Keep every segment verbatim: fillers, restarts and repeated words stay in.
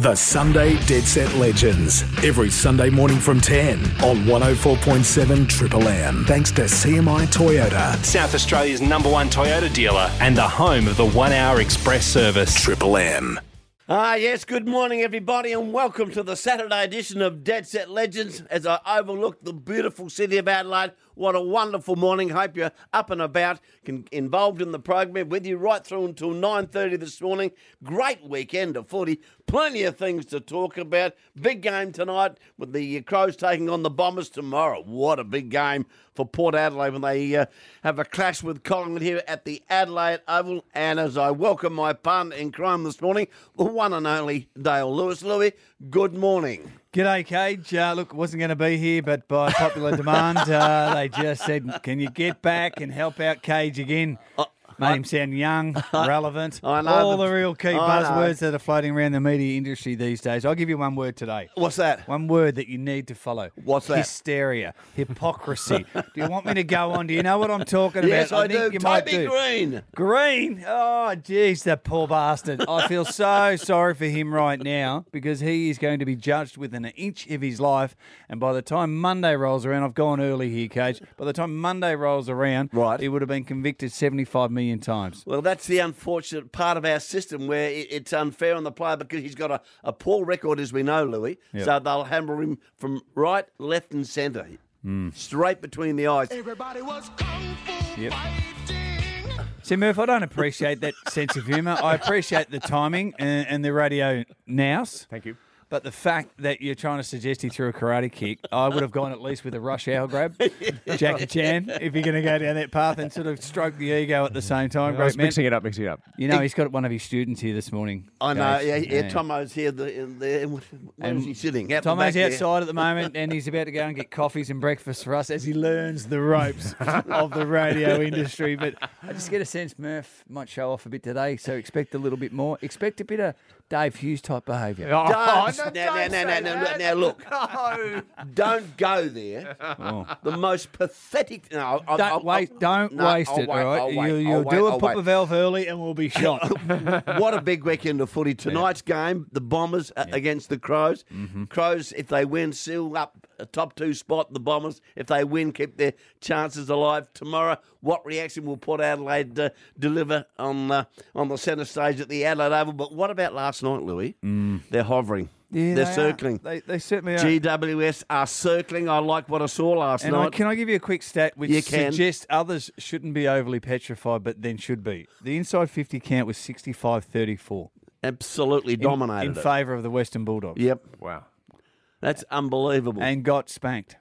The Sunday Dead Set Legends. Every Sunday morning from ten on one oh four point seven Triple M. Thanks to C M I Toyota. South Australia's number one Toyota dealer and the home of the one-hour express service. Triple M. Ah, yes, good morning, everybody, and welcome to the Saturday edition of Dead Set Legends as I overlook the beautiful city of Adelaide. What a wonderful morning. Hope you're up and about, can, involved in the program, with you right through until nine thirty this morning. Great weekend of footy. Plenty of things to talk about. Big game tonight with the Crows taking on the Bombers tomorrow. What a big game for Port Adelaide when they uh, have a clash with Collingwood here at the Adelaide Oval. And as I welcome my partner in crime this morning, the one and only Dale Lewis. Louis, good morning. G'day, Cage. Uh, look, wasn't going to be here, but by popular demand, uh, they just said, can you get back and help out Cage again? Uh, Made I, him sound young, relevant, I know, all but- the real key I buzzwords that are floating around the media industry these days. I'll give you one word today. What's that? One word that you need to follow. What's that? Hysteria. Hypocrisy. Do you want me to go on? Do you know what I'm talking about? Yes, I, think do. you might Toby do. Green. Green? Oh, jeez, that poor bastard. I feel so sorry for him right now because he is going to be judged within an inch of his life. And by the time Monday rolls around, I've gone early here, Cage. By the time Monday rolls around, Right. he would have been convicted seventy-five million times. Well, that's the unfortunate part of our system where it- it's unfair on the player because he's got a, a poor record, as we know, Louis. Yep. So they'll hammer him from right, left and centre. Straight between the eyes. Everybody was kung fu Yep. fighting. See, Murph, I don't appreciate that sense of humour. I appreciate the timing and, and the radio nouse. Thank you. But the fact that you're trying to suggest he threw a karate kick, I would have gone at least with a rush hour grab. Jackie Chan, if you're going to go down that path and sort of stroke the ego at the same time. I Great was man. mixing it up, mixing it up. You know, he's got one of his students here this morning. I know, Gage. yeah, yeah, Tomo's here. The, in the, where And is he sitting? Out the Tomo's back there. outside at the moment and he's about to go and get coffees and breakfast for us as he learns the ropes of the radio industry. But I just get a sense Murph might show off a bit today, so expect a little bit more. Expect a bit of Dave Hughes type behaviour. Oh, Don't, no, now, don't now, now, say now, now, that. now, look. No. Don't go there. Oh. The most pathetic. No, I'll, Don't I'll, waste, I'll, don't no, waste I'll it, wait, all right? I'll wait, you, I'll you'll wait, do I'll a pop wait. valve early and we'll be shot. What a big weekend of footy. Tonight's game, the Bombers uh, against the Crows. Mm-hmm. Crows, if they win, seal up a top two spot. The Bombers, if they win, keep their chances alive. Tomorrow, what reaction will Port Adelaide uh, deliver on uh, on the centre stage at the Adelaide Oval? But what about last night, Louis? Mm. They're hovering. Yeah, They're they are. circling. They, they certainly are. G W S are circling. I like what I saw last And I, night. can I give you a quick stat which You can. suggests others shouldn't be overly petrified, but then should be? The inside fifty count was sixty-five thirty-four. Absolutely In, dominated in it. favour of the Western Bulldogs. Yep, Wow. that's unbelievable. And got spanked.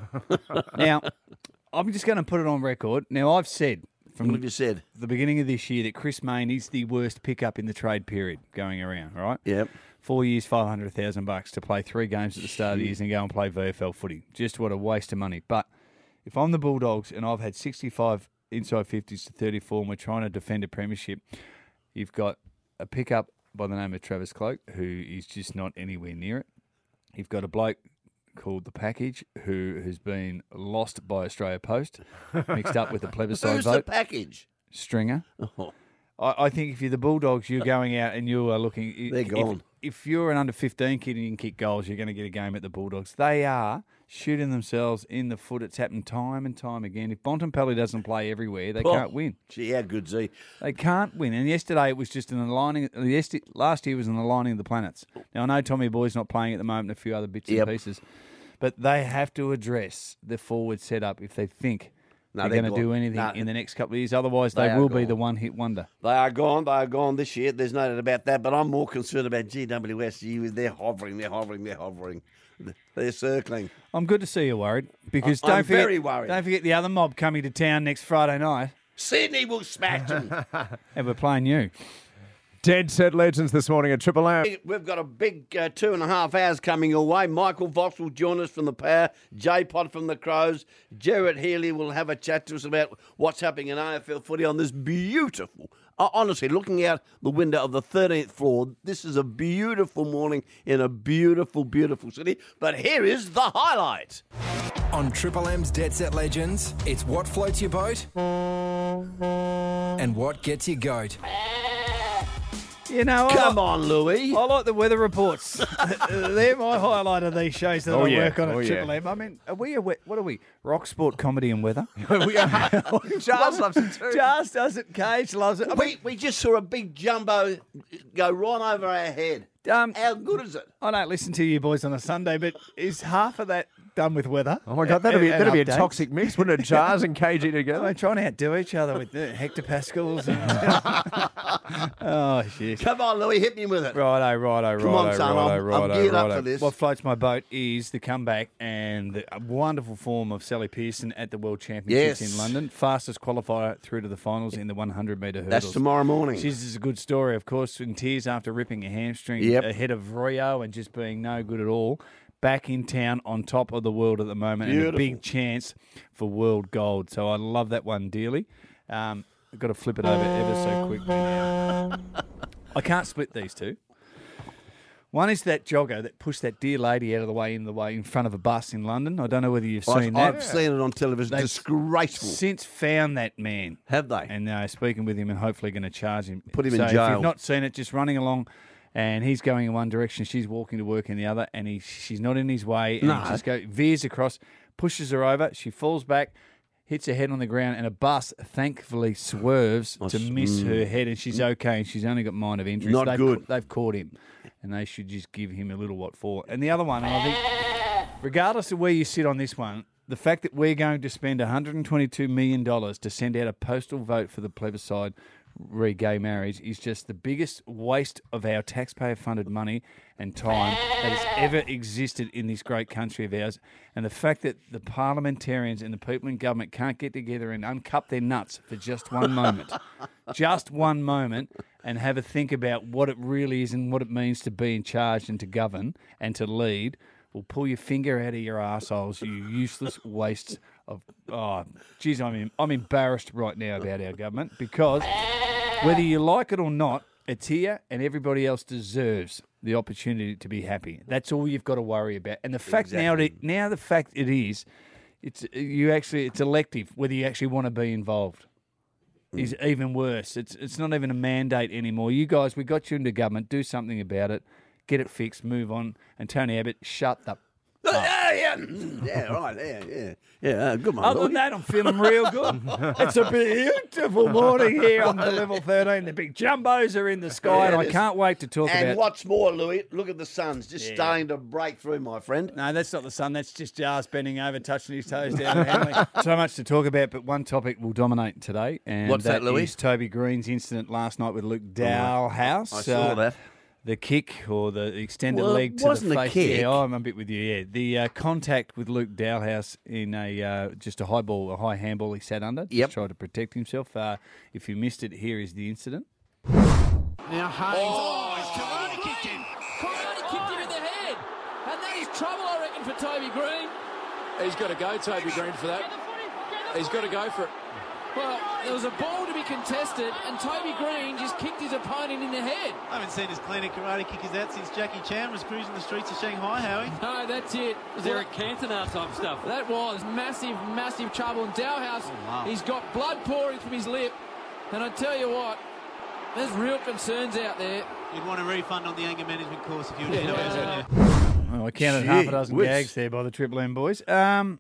Now, I'm just going to put it on record. Now, I've said from what have you said? the beginning of this year that Chris Mayne is the worst pickup in the trade period going around, right? Yep. Four years, five hundred thousand bucks to play three games at the start of the year and go and play V F L footy. Just what a waste of money. But if I'm the Bulldogs and I've had sixty-five inside fifties to thirty-four and we're trying to defend a premiership, you've got a pickup by the name of Travis Cloak who is just not anywhere near it. You've got a bloke called The Package who has been lost by Australia Post, mixed up with the plebiscite Who's the vote. package? Stringer. Oh, I, I think if you're the Bulldogs, you're going out and you are looking. They're if, gone. If you're an under fifteen kid and you can kick goals, you're going to get a game at the Bulldogs. They are shooting themselves in the foot. It's happened time and time again. If Bontempelli doesn't play everywhere, they Oh. can't win. Gee, how good's he? They can't win. And yesterday it was just an aligning. Yesterday, last year was an aligning of the planets. Now I know Tommy Boy's not playing at the moment, and a few other bits Yep. and pieces, but they have to address the forward setup if they think. No, they're they're going to do gone. anything No. in the next couple of years. Otherwise, they, They are will be gone. the one-hit wonder. They are gone. They are gone this year. There's no doubt about that. But I'm more concerned about G W S. Gee, They're hovering. They're hovering. They're hovering. They're circling. I'm good to see you worried because I'm don't forget, very worried. Don't forget the other mob coming to town next Friday night, Sydney will smash them. and we're playing you. Dead Set Legends this morning at Triple M. We've got a big uh, two and a half hours coming your way. Michael Voss will join us from the Power. J-Pod from the Crows. Jarrett Healy will have a chat to us about what's happening in A F L footy on this beautiful, uh, honestly, looking out the window of the thirteenth floor, this is a beautiful morning in a beautiful, beautiful city. But here is the highlight. On Triple M's Dead Set Legends, it's what floats your boat and what gets your goat. You know, I Come like, on, Louis. I like the weather reports. They're my highlight of these shows that Oh, I yeah. work on at Oh, yeah. Triple M. I mean, are we a, we- what are we? Rock, sport, comedy and weather? we are. Charles loves it too. Just does it. Cage loves it. I mean, We, we just saw a big jumbo go right over our head. Um, How good is it? I don't listen to you boys on a Sunday, but is half of that done with weather? Oh my God, that'd be And- that'd be a and updates? toxic mix, wouldn't it? Jars and K G Are they together. trying to outdo each other with the hectopascals? And oh, shit. Come on, Louis, hit me with it. Righto, righto, righto, Come on, son, righto, I'm- I'm righto, geared up righto. for this. What floats my boat is the comeback and the wonderful form of Sally Pearson at the World Championships Yes. in London. Fastest qualifier through to the finals in the one hundred metre hurdles. That's tomorrow morning. She's is a good story, of course, in tears after ripping a hamstring Yep. ahead of Rio and just being no good at all. Back in town on top of the world at the moment and a Beautiful. big chance for world gold. So I love that one dearly. Um, I've got to flip it over ever so quickly now. I can't split these two. One is that jogger that pushed that dear lady out of the way in the way in front of a bus in London. I don't know whether you've I've, seen that. I've seen it on television. They've Disgraceful. Since found that man. Have they? And uh, speaking with him and hopefully going to charge him. Put him so in if jail. you've not seen it, just running along and he's going in one direction, she's walking to work in the other, and he, she's not in his way. And No. he just go, veers across, pushes her over, she falls back, hits her head on the ground, and a bus thankfully swerves to miss her head, and she's okay, and she's only got minor injuries. Not they've, good. They've caught him, and they should just give him a little what for. And the other one, and I think, regardless of where you sit on this one, the fact that we're going to spend one hundred twenty-two million dollars to send out a postal vote for the plebiscite re gay marriage is just the biggest waste of our taxpayer-funded money and time that has ever existed in this great country of ours. And the fact that the parliamentarians and the people in government can't get together and uncup their nuts for just one moment, just one moment, and have a think about what it really is and what it means to be in charge and to govern and to lead, will pull your finger out of your arseholes, you useless wastes of... Oh, geez, I'm, em- I'm embarrassed right now about our government because whether you like it or not, it's here and everybody else deserves the opportunity to be happy. That's all you've got to worry about. And the fact now, that, now the fact it is, it's you actually it's elective whether you actually want to be involved. Is even worse. It's it's not even a mandate anymore. You guys, we got you into government. Do something about it. Get it fixed. Move on. And Tony Abbott, shut the. Yeah, yeah, mm, yeah, right, yeah, yeah, yeah. Uh, good one. Other Louis. than that, I'm feeling real good. It's a beautiful morning here on the level thirteen. The big jumbos are in the sky, Yeah, and it I is. can't wait to talk And about. what's more, Louis, look at the sun's just Yeah. starting to break through, my friend. No, that's not the sun. That's just Jars bending over, touching his toes down. And handling. So much to talk about, but one topic will dominate today, and What's that, Louis? is Toby Green's incident last night with Luke Dalhouse. I saw that. The kick or the extended Well, it leg to the wasn't a face. kick. Yeah, I'm a bit with you. Yeah, the uh, contact with Luke Dalhouse in a uh, just a high ball, a high handball he sat under. Yep. Just tried to protect himself. Uh, if you missed it, here is the incident. Now Hayes. Oh, he's karate kicked him. Karate kicked him in the head. And that is trouble, I reckon, for Toby Green. He's got to go, Toby Green, for that. He's got to go for it. Well, there was a ball to be contested, and Toby Green just kicked his opponent in the head. I haven't seen as clean a karate kick as that since Jackie Chan was cruising the streets of Shanghai, Howie. No, that's it. Is Eric Cantona type stuff? That was massive, massive trouble. And Dalhouse, Oh, wow. he's got blood pouring from his lip. And I tell you what, there's real concerns out there. You'd want a refund on the anger management course if you were Yeah, to no, yeah, no, yeah. Well, I counted Gee half a dozen whiz. gags there by the Triple M boys. Um,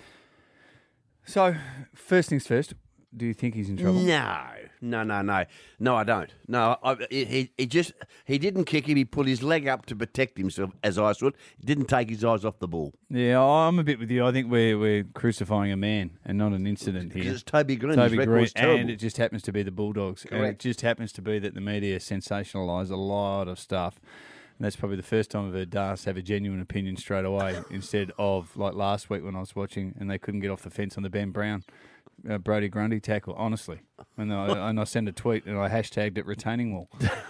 so, first things first, do you think he's in trouble? No, no, no, no, no. I don't. No, I, he he just he didn't kick him. He put his leg up to protect himself, as I saw it. He didn't take his eyes off the ball. Yeah, I'm a bit with you. I think we're we're crucifying a man and not an incident here. Because it's Toby Green. Toby his Green, record's terrible. and it just happens to be the Bulldogs. And it Correct. just happens to be that the media sensationalise a lot of stuff. And that's probably the first time I've heard Das have a genuine opinion straight away instead of like last week when I was watching and they couldn't get off the fence on the Ben Brown, uh, Brody Grundy tackle, honestly. And I, and I sent a tweet and I hashtagged it retaining wall.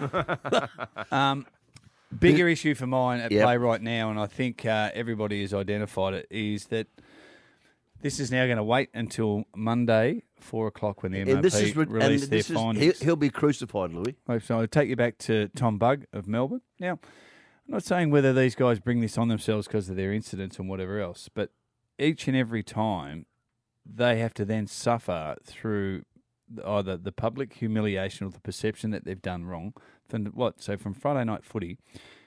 um, bigger issue for mine at Yep. play right now, and I think uh, everybody has identified it, is that this is now going to wait until Monday, four o'clock, when the M R P and this is re- release and their this is, findings. he'll, he'll be crucified, Louis. Right, so I'll take you back to Tom Bugg of Melbourne. Now, I'm not saying whether these guys bring this on themselves because of their incidents and whatever else, but each and every time they have to then suffer through either the public humiliation or the perception that they've done wrong. From what? So from Friday night footy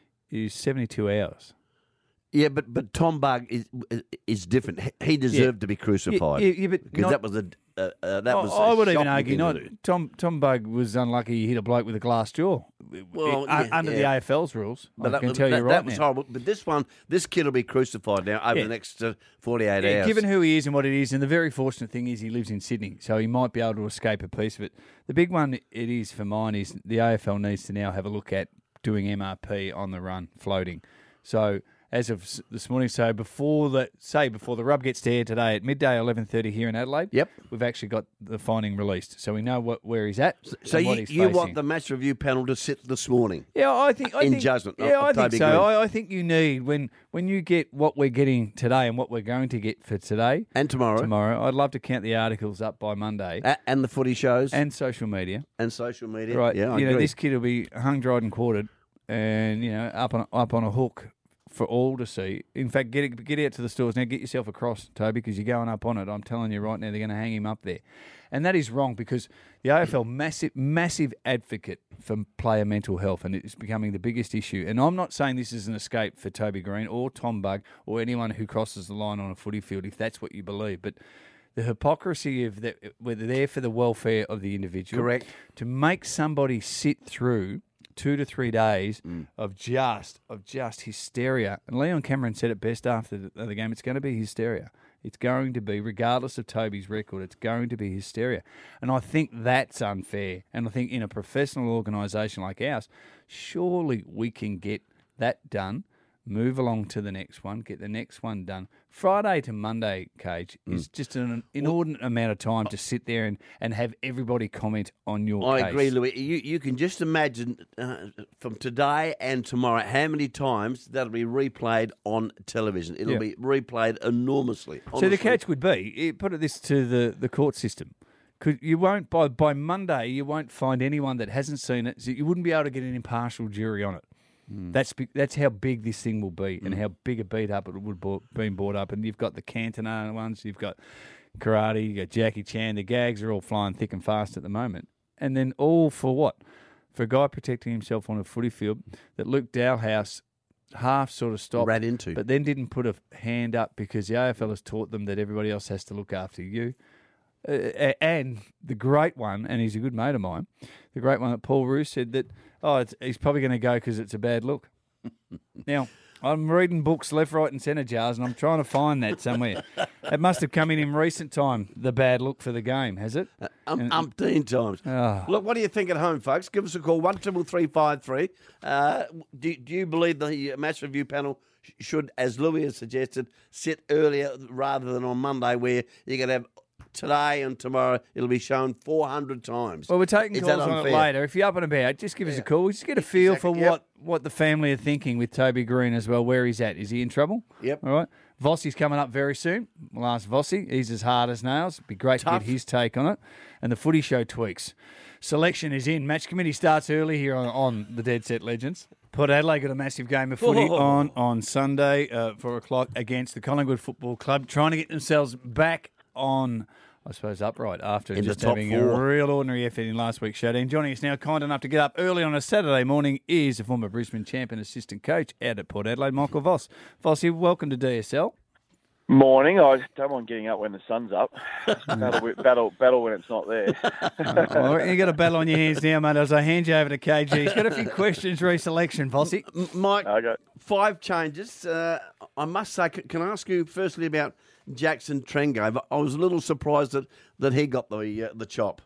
is seventy-two hours. Yeah, but but Tom Bug is is different. He deserved Yeah. to be crucified. Yeah, yeah, yeah, but because not- that was a uh, uh, that I- was. I a would even shocking argue thing to not. do. Tom Tom Bug was unlucky. He hit a bloke with a glass jaw. Well, Uh, yeah, under the yeah. A F L's rules. But I that can was, tell that, you right that was now. horrible. But this one, this kid will be crucified now over Yeah. the next uh, forty-eight Yeah, hours. given who he is and what it is, and the very fortunate thing is he lives in Sydney, so he might be able to escape a piece of it. The big one it is for mine is the A F L needs to now have a look at doing M R P on the run, floating. So as of s- this morning, so before the say before the rub gets to air today at midday, eleven thirty here in Adelaide. Yep, we've actually got the finding released, so we know what where he's at. So and what you, he's you facing. want the match review panel to sit this morning? Yeah, I think I in think, judgment. Yeah, of, I of think Toby so. Green. I, I think you need when when you get what we're getting today and what we're going to get for today and tomorrow. Tomorrow, I'd love to count the articles up by Monday, A- and the footy shows and social media and social media. Right, Yeah, I you know agree. this kid will be hung, dried, and quartered, and you know up on up on a hook for all to see. In fact, get it, get out to the stores now. Get yourself across, Toby, because you're going up on it. I'm telling you right now, they're going to hang him up there, and that is wrong because the A F L massive massive advocate for player mental health, and it's becoming the biggest issue. And I'm not saying this is an escape for Toby Green or Tom Bug or anyone who crosses the line on a footy field, if that's what you believe, but. The hypocrisy of that, we're there for the welfare of the individual. Correct. To make somebody sit through two to three days Mm. of just of just hysteria. And Leon Cameron said it best after the, the game. It's going to be hysteria. It's going to be, regardless of Toby's record, it's going to be hysteria. And I think that's unfair. And I think in a professional organisation like ours, surely we can get that done. Move along to the next one, get the next one done. Friday to Monday, Cage, is Mm. just an inordinate amount of time to sit there and, and have everybody comment on your I case. agree, Louis. You you can just imagine uh, from today and tomorrow how many times that'll be replayed on television. It'll Yeah. be replayed enormously. So the honestly. catch would be, eh, put it this to the, the court system. Could you won't by by Monday you won't find anyone that hasn't seen it. So you wouldn't be able to get an impartial jury on it. That's big, that's how big this thing will be, and how big a beat up it would have been brought up. And you've got the Cantona ones, you've got karate, you got Jackie Chan. The gags are all flying thick and fast at the moment, and then all for what? For a guy protecting himself on a footy field that Luke Dowhouse half sort of stopped, Ran into. but then didn't put a hand up because the A F L has taught them that everybody else has to look after you. Uh, and the great one, and he's a good mate of mine, the great one that Paul Roos said that, oh, it's, he's probably going to go because it's a bad look. Now, I'm reading books left, right and centre, Jars, and I'm trying to find that somewhere. It must have come in in recent time, the bad look for the game, has it? Uh, um, And- umpteen times. Oh. Look, what do you think at home, folks? Give us a call, one triple three five three. Uh, do, do you believe the match review panel sh- should, as Louis has suggested, sit earlier rather than on Monday, where you're going to have today and tomorrow, it'll be shown four hundred times. Well, we're taking Is calls that on it unfair? later. If you're up and about, just give us a call. We just get a feel Exactly, for yep. what, what the family are thinking with Toby Green as well, where he's at. Is he in trouble? Yep. All right. Vossi's coming up very soon. We'll ask Vossi. He's as hard as nails. It'd be great Tough. to get his take on it. And the footy show tweaks. Selection is in. Match committee starts early here on, on the Dead Set Legends. Port Adelaide got a massive game of footy Oh. on on Sunday, uh, four o'clock, against the Collingwood Football Club, trying to get themselves back on, I suppose, upright after In the just top having four. a real ordinary effort in last week's showdown. Joining us now, kind enough to get up early on a Saturday morning, is the former Brisbane champ and assistant coach out at Port Adelaide, Michael Voss. Vossy, welcome to D S L. Morning. I don't mind getting up when the sun's up. battle, with- battle, battle when it's not there. Well, you got a battle on your hands now, mate. As I hand you over to K G, he's got a few questions re-selection, Vossy. M- Mike, Okay. five changes. Uh, I must say, c- can I ask you firstly about Jackson Trengove? I was a little surprised that, that he got the uh, the chop.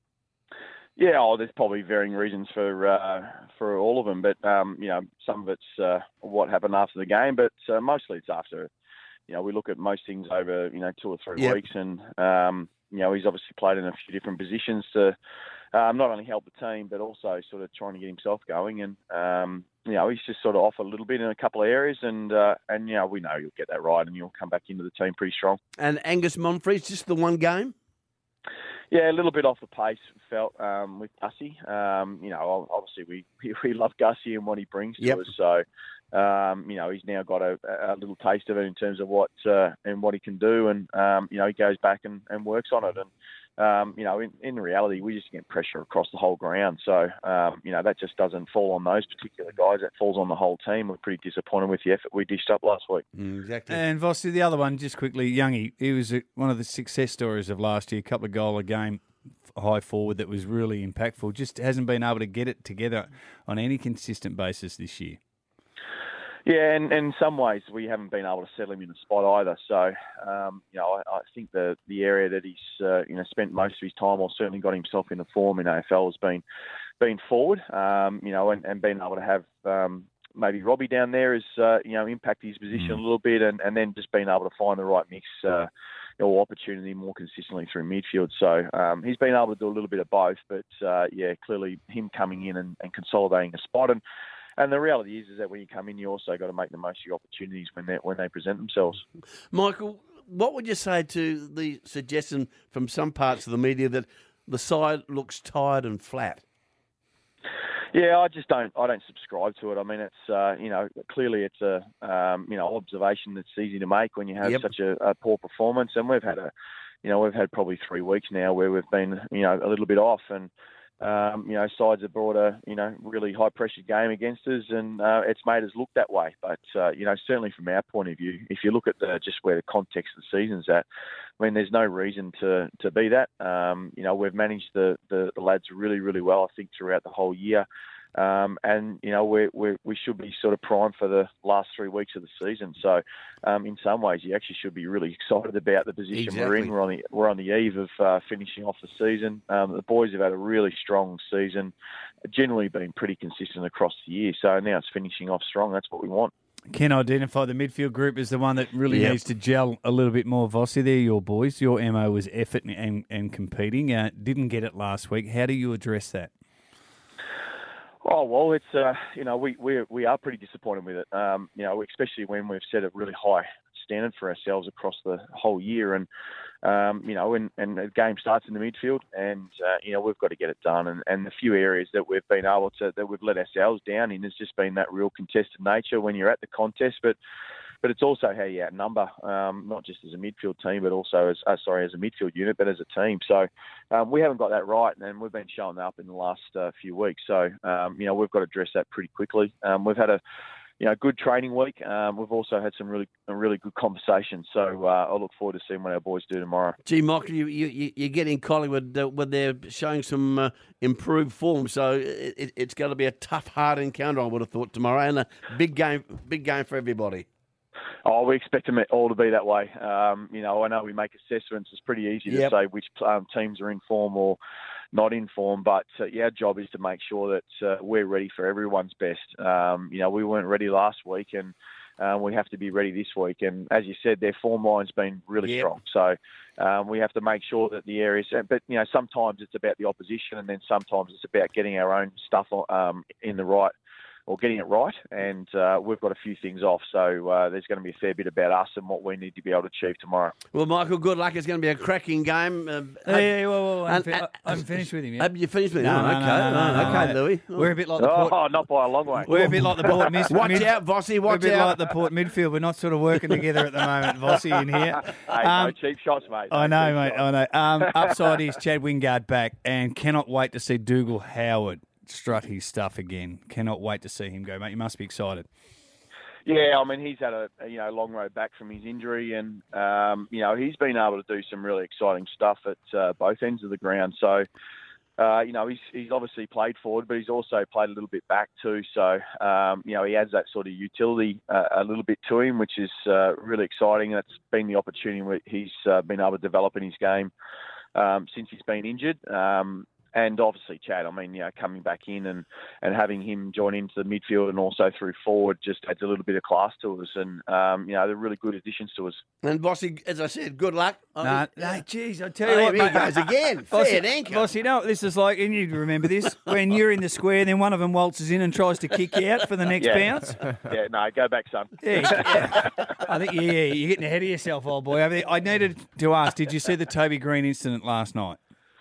Yeah, oh, there's probably varying reasons for uh, for all of them, but um, you know, some of it's uh, what happened after the game, but uh, mostly it's after. You know, we look at most things over you know two or three Yep. weeks, and um, you know he's obviously played in a few different positions to um, not only help the team, but also sort of trying to get himself going. And um, you know, he's just sort of off a little bit in a couple of areas, and uh, and you know, we know you'll get that right, and you'll come back into the team pretty strong. And Angus Monfries, just the one game? Yeah, a little bit off the pace felt um, with Gussie. Um, you know, obviously we we love Gussie and what he brings to Yep. us. So, Um, you know, he's now got a, a little taste of it in terms of what uh, and what he can do, and um, you know, he goes back and, and works on it. And um, you know, in, in reality, we just get pressure across the whole ground. So um, you know, that just doesn't fall on those particular guys. That falls on the whole team. We're pretty disappointed with the effort we dished up last week. Mm, exactly. And Vossi, the other one, just quickly, Youngie, he was a, one of the success stories of last year. A couple of goal a game. High forward that was really impactful. Just hasn't been able to get it together on any consistent basis this year. Yeah, and, and in some ways we haven't been able to settle him in a spot either. So, um, you know, I, I think the the area that he's uh, you know spent most of his time, or certainly got himself into form in A F L, has been been forward. Um, you know, and, and being able to have um, maybe Robbie down there has uh, you know impacted his position mm. a little bit, and, and then just being able to find the right mix. Uh, or opportunity more consistently through midfield. So um, he's been able to do a little bit of both, but uh, yeah, clearly him coming in and, and consolidating a spot. And and the reality is, is that when you come in, you also got to make the most of your opportunities when they when they present themselves. Michael, what would you say to the suggestion from some parts of the media that the side looks tired and flat? Yeah, I just don't. I don't subscribe to it. I mean, it's uh, you know clearly it's a um, you know observation that's easy to make when you have yep. such a, a poor performance, and we've had a you know we've had probably three weeks now where we've been you know a little bit off, and um, you know sides have brought a you know really high pressured game against us, and uh, it's made us look that way. But uh, you know certainly from our point of view, if you look at the, just where the context of the season's at, I mean, there's no reason to to be that. Um, you know, we've managed the, the, the lads really, really well, I think, throughout the whole year. Um, and, you know, we we we should be sort of primed for the last three weeks of the season. So, um, in some ways, you actually should be really excited about the position exactly. we're in. We're on the, we're on the eve of uh, finishing off the season. Um, the boys have had a really strong season, generally been pretty consistent across the year. So now it's finishing off strong. That's what we want. Can identify the midfield group as the one that really yep. needs to gel a little bit more. Vossi, they're your boys. Your M O was effort and, and, and competing. Uh, didn't get it last week. How do you address that? Oh, well, it's, uh, you know, we, we, we are pretty disappointed with it, um, you know, especially when we've set a really high standard for ourselves across the whole year. And, um, you know, and, and the game starts in the midfield, and, uh, you know, we've got to get it done. And, and the few areas that we've been able to, that we've let ourselves down in has just been that real contested nature when you're at the contest. But But it's also how you outnumber, um, not just as a midfield team, but also as uh, sorry as a midfield unit, but as a team. So um, we haven't got that right, and we've been showing that up in the last uh, few weeks. So um, you know we've got to address that pretty quickly. Um, we've had a you know good training week. Um, we've also had some really a really good conversations. So uh, I look forward to seeing what our boys do tomorrow. Gee, Michael, you you you're getting Collingwood uh, when they're showing some uh, improved form. So it, it, it's going to be a tough, hard encounter. I would have thought tomorrow, and a big game, big game for everybody. Oh, we expect them all to be that way. Um, you know, I know we make assessments. It's pretty easy to yep. say which um, teams are in form or not in form, but uh, yeah, our job is to make sure that uh, we're ready for everyone's best. Um, you know, we weren't ready last week, and uh, we have to be ready this week. And as you said, their form line's been really yep. strong. So um, we have to make sure that the areas, but you know, sometimes it's about the opposition, and then sometimes it's about getting our own stuff um, in the right. or getting it right, and uh, we've got a few things off, so uh, there's going to be a fair bit about us and what we need to be able to achieve tomorrow. Well, Michael, good luck. It's going to be a cracking game. Uh, hey, hey, whoa, whoa, I'm, fi- I'm finished with him, yeah? Have you finished with him? No, oh, no, okay, no, no, no, oh, okay, no. Louis. We're a bit like the Port... Oh, not by a long way. We're a bit like the Port mid... Watch mid- out, Vossi, watch We're a bit out. like the Port midfield. We're not sort of working together at the moment, Vossi, in here. Hey, um, no cheap shots, mate. No I know, mate, shots. I know. Um, upside is Chad Wingard back, and cannot wait to see Dougal Howard strut his stuff again. Cannot wait to see him go, mate. You must be excited. Yeah, I mean, he's had a you know long road back from his injury, and um, you know he's been able to do some really exciting stuff at uh, both ends of the ground. So, uh, you know, he's he's obviously played forward, but he's also played a little bit back too. So, um, you know, he adds that sort of utility uh, a little bit to him, which is uh, really exciting. That's been the opportunity where he's uh, been able to develop in his game um, since he's been injured. Um, And obviously, Chad, I mean, you know, coming back in and, and having him join into the midfield and also through forward just adds a little bit of class to us. And, um, you know, they're really good additions to us. And Vossi, as I said, good luck. No, I mean, no, geez, I tell you oh, what, here mate. he goes again. Fair anchor. Vossi, you know what this is like, and you remember this, when you're in the square, then one of them waltzes in and tries to kick you out for the next yeah. bounce. Yeah, no, go back, son. Yeah, yeah. I think, yeah, you're getting ahead of yourself, old boy. I needed to ask, did you see the Toby Green incident last night?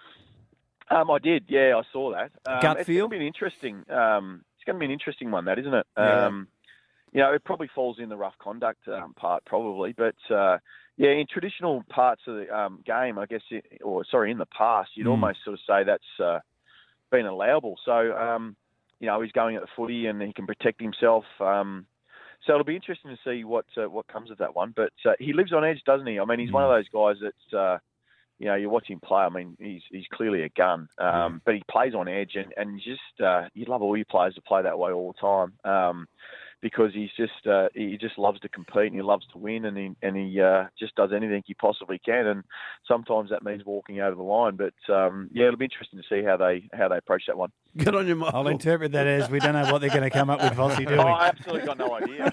Um, I did, yeah, I saw that. Um, Gut it's feel? It's going to be an interesting. Um, it's going to be an interesting one, that isn't it? Yeah. Um, you know, it probably falls in the rough conduct um, part, probably. But uh, yeah, in traditional parts of the um, game, I guess, it, or sorry, in the past, you'd Mm. almost sort of say that's uh, been allowable. So, um, you know, he's going at the footy and he can protect himself. Um, so it'll be interesting to see what uh, what comes of that one. But uh, he lives on edge, doesn't he? I mean, he's mm. one of those guys that's, uh, you know, you watch him play. I mean, he's he's clearly a gun, um, mm. but he plays on edge, and and just uh, you'd love all your players to play that way all the time. Um, because he's just uh, he just loves to compete and he loves to win, and he and he uh, just does anything he possibly can, and sometimes that means walking over the line. But um, yeah, it'll be interesting to see how they how they approach that one. Good on you, Michael. I'll interpret that as we don't know what they're going to come up with, Vossi, do we? Oh, I absolutely got no idea.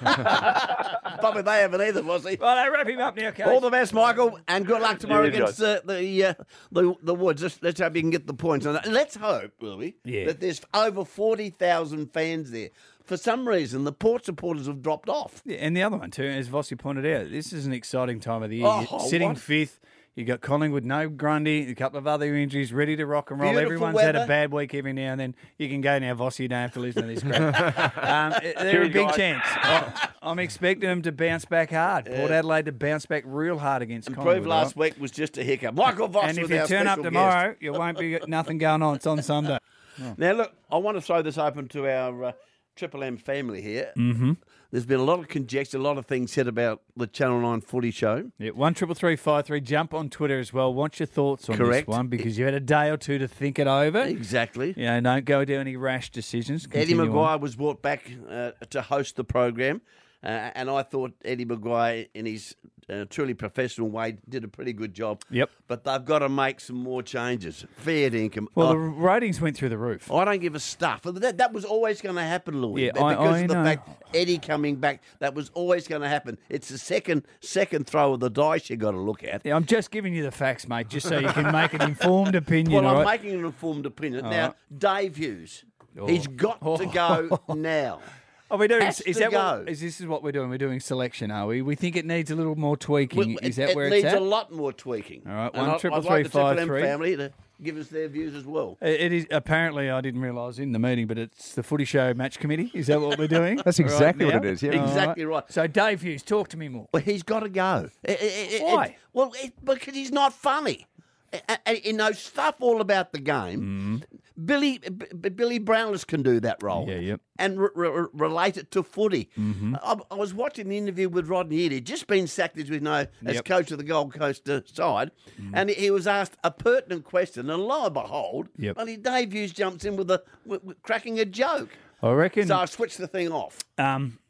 Probably they haven't either, Vossi. Well, I wrap him up now, Coach. All the best, Michael, and good luck tomorrow Yeah, against uh, the, uh, the the Woods. Let's, let's hope you can get the points. And let's hope, will we, Yeah. that there's over forty thousand fans there. For some reason, the Port supporters have dropped off. Yeah, and the other one too, as Vossi pointed out, this is an exciting time of the year. Oh, You're sitting what? fifth, you got Collingwood, no Grundy, a couple of other injuries, ready to rock and roll. Beautiful Everyone's had weather. a bad week every now and then. You can go now, Vossi. You don't have to listen to this crap. um, they're a Cheers, big guys. chance. I- I'm expecting them to bounce back hard. Port Adelaide to bounce back real hard against Improved Collingwood. last right? week was just a hiccup. Michael Voss And if was you our turn up special tomorrow, guest. you won't be nothing going on. It's on Sunday. Now, look, I want to throw this open to our uh, Triple M family here. Mm-hmm. There's been a lot of conjecture, a lot of things said about the Channel nine footy show. Yeah, one triple three five three. Jump on Twitter as well. Want your thoughts on Correct. this one because you had a day or two to think it over. Exactly. You know, don't go do any rash decisions. Eddie Continue Maguire on. was brought back uh, to host the program, uh, and I thought Eddie Maguire, in his uh, truly professional way, did a pretty good job. Yep. But they've got to make some more changes. Fair income. Well, Oh, the ratings went through the roof. I don't give a stuff. That, that was always going to happen, Louis. Yeah, because I- I of the know. fact Eddie coming back, that was always going to happen. It's the second second throw of the dice you got to look at. Yeah, I'm just giving you the facts, mate, just so you can make an informed opinion. Well, all I'm right? making an informed opinion. All now, right. Dave Hughes, Oh. he's got to go now. Are we doing? Has Is to that go. what? Is this is what we're doing? We're doing selection, are we? We think it needs a little more tweaking. Well, is it, that it where needs it's at? a lot more tweaking. All right, And one I- triple I'd three like the Triple five M three. family to give us their views as well. It it is apparently I didn't realise in the meeting, but it's the Footy Show match committee. Is that what we're doing? That's exactly right what now? it is, yeah. All Exactly right. So Dave Hughes, talk to me more. Well, he's got to go. It- it- it- Why? it- well, it, because he's not funny. A- a- He knows stuff all about the game. Billy B- B- Billy Brownless can do that role. Mm-hmm. Yeah, yep. And re- re- relate it to footy. Mm-hmm. I, I was watching the interview with Rodney Eade. He'd just been sacked, as we know, as Yep. coach of the Gold Coast uh, side. And he was asked a pertinent question, and lo and behold, Yep. only Dave Hughes jumps in with a with, with cracking a joke. I reckon. So I switched the thing off. Um,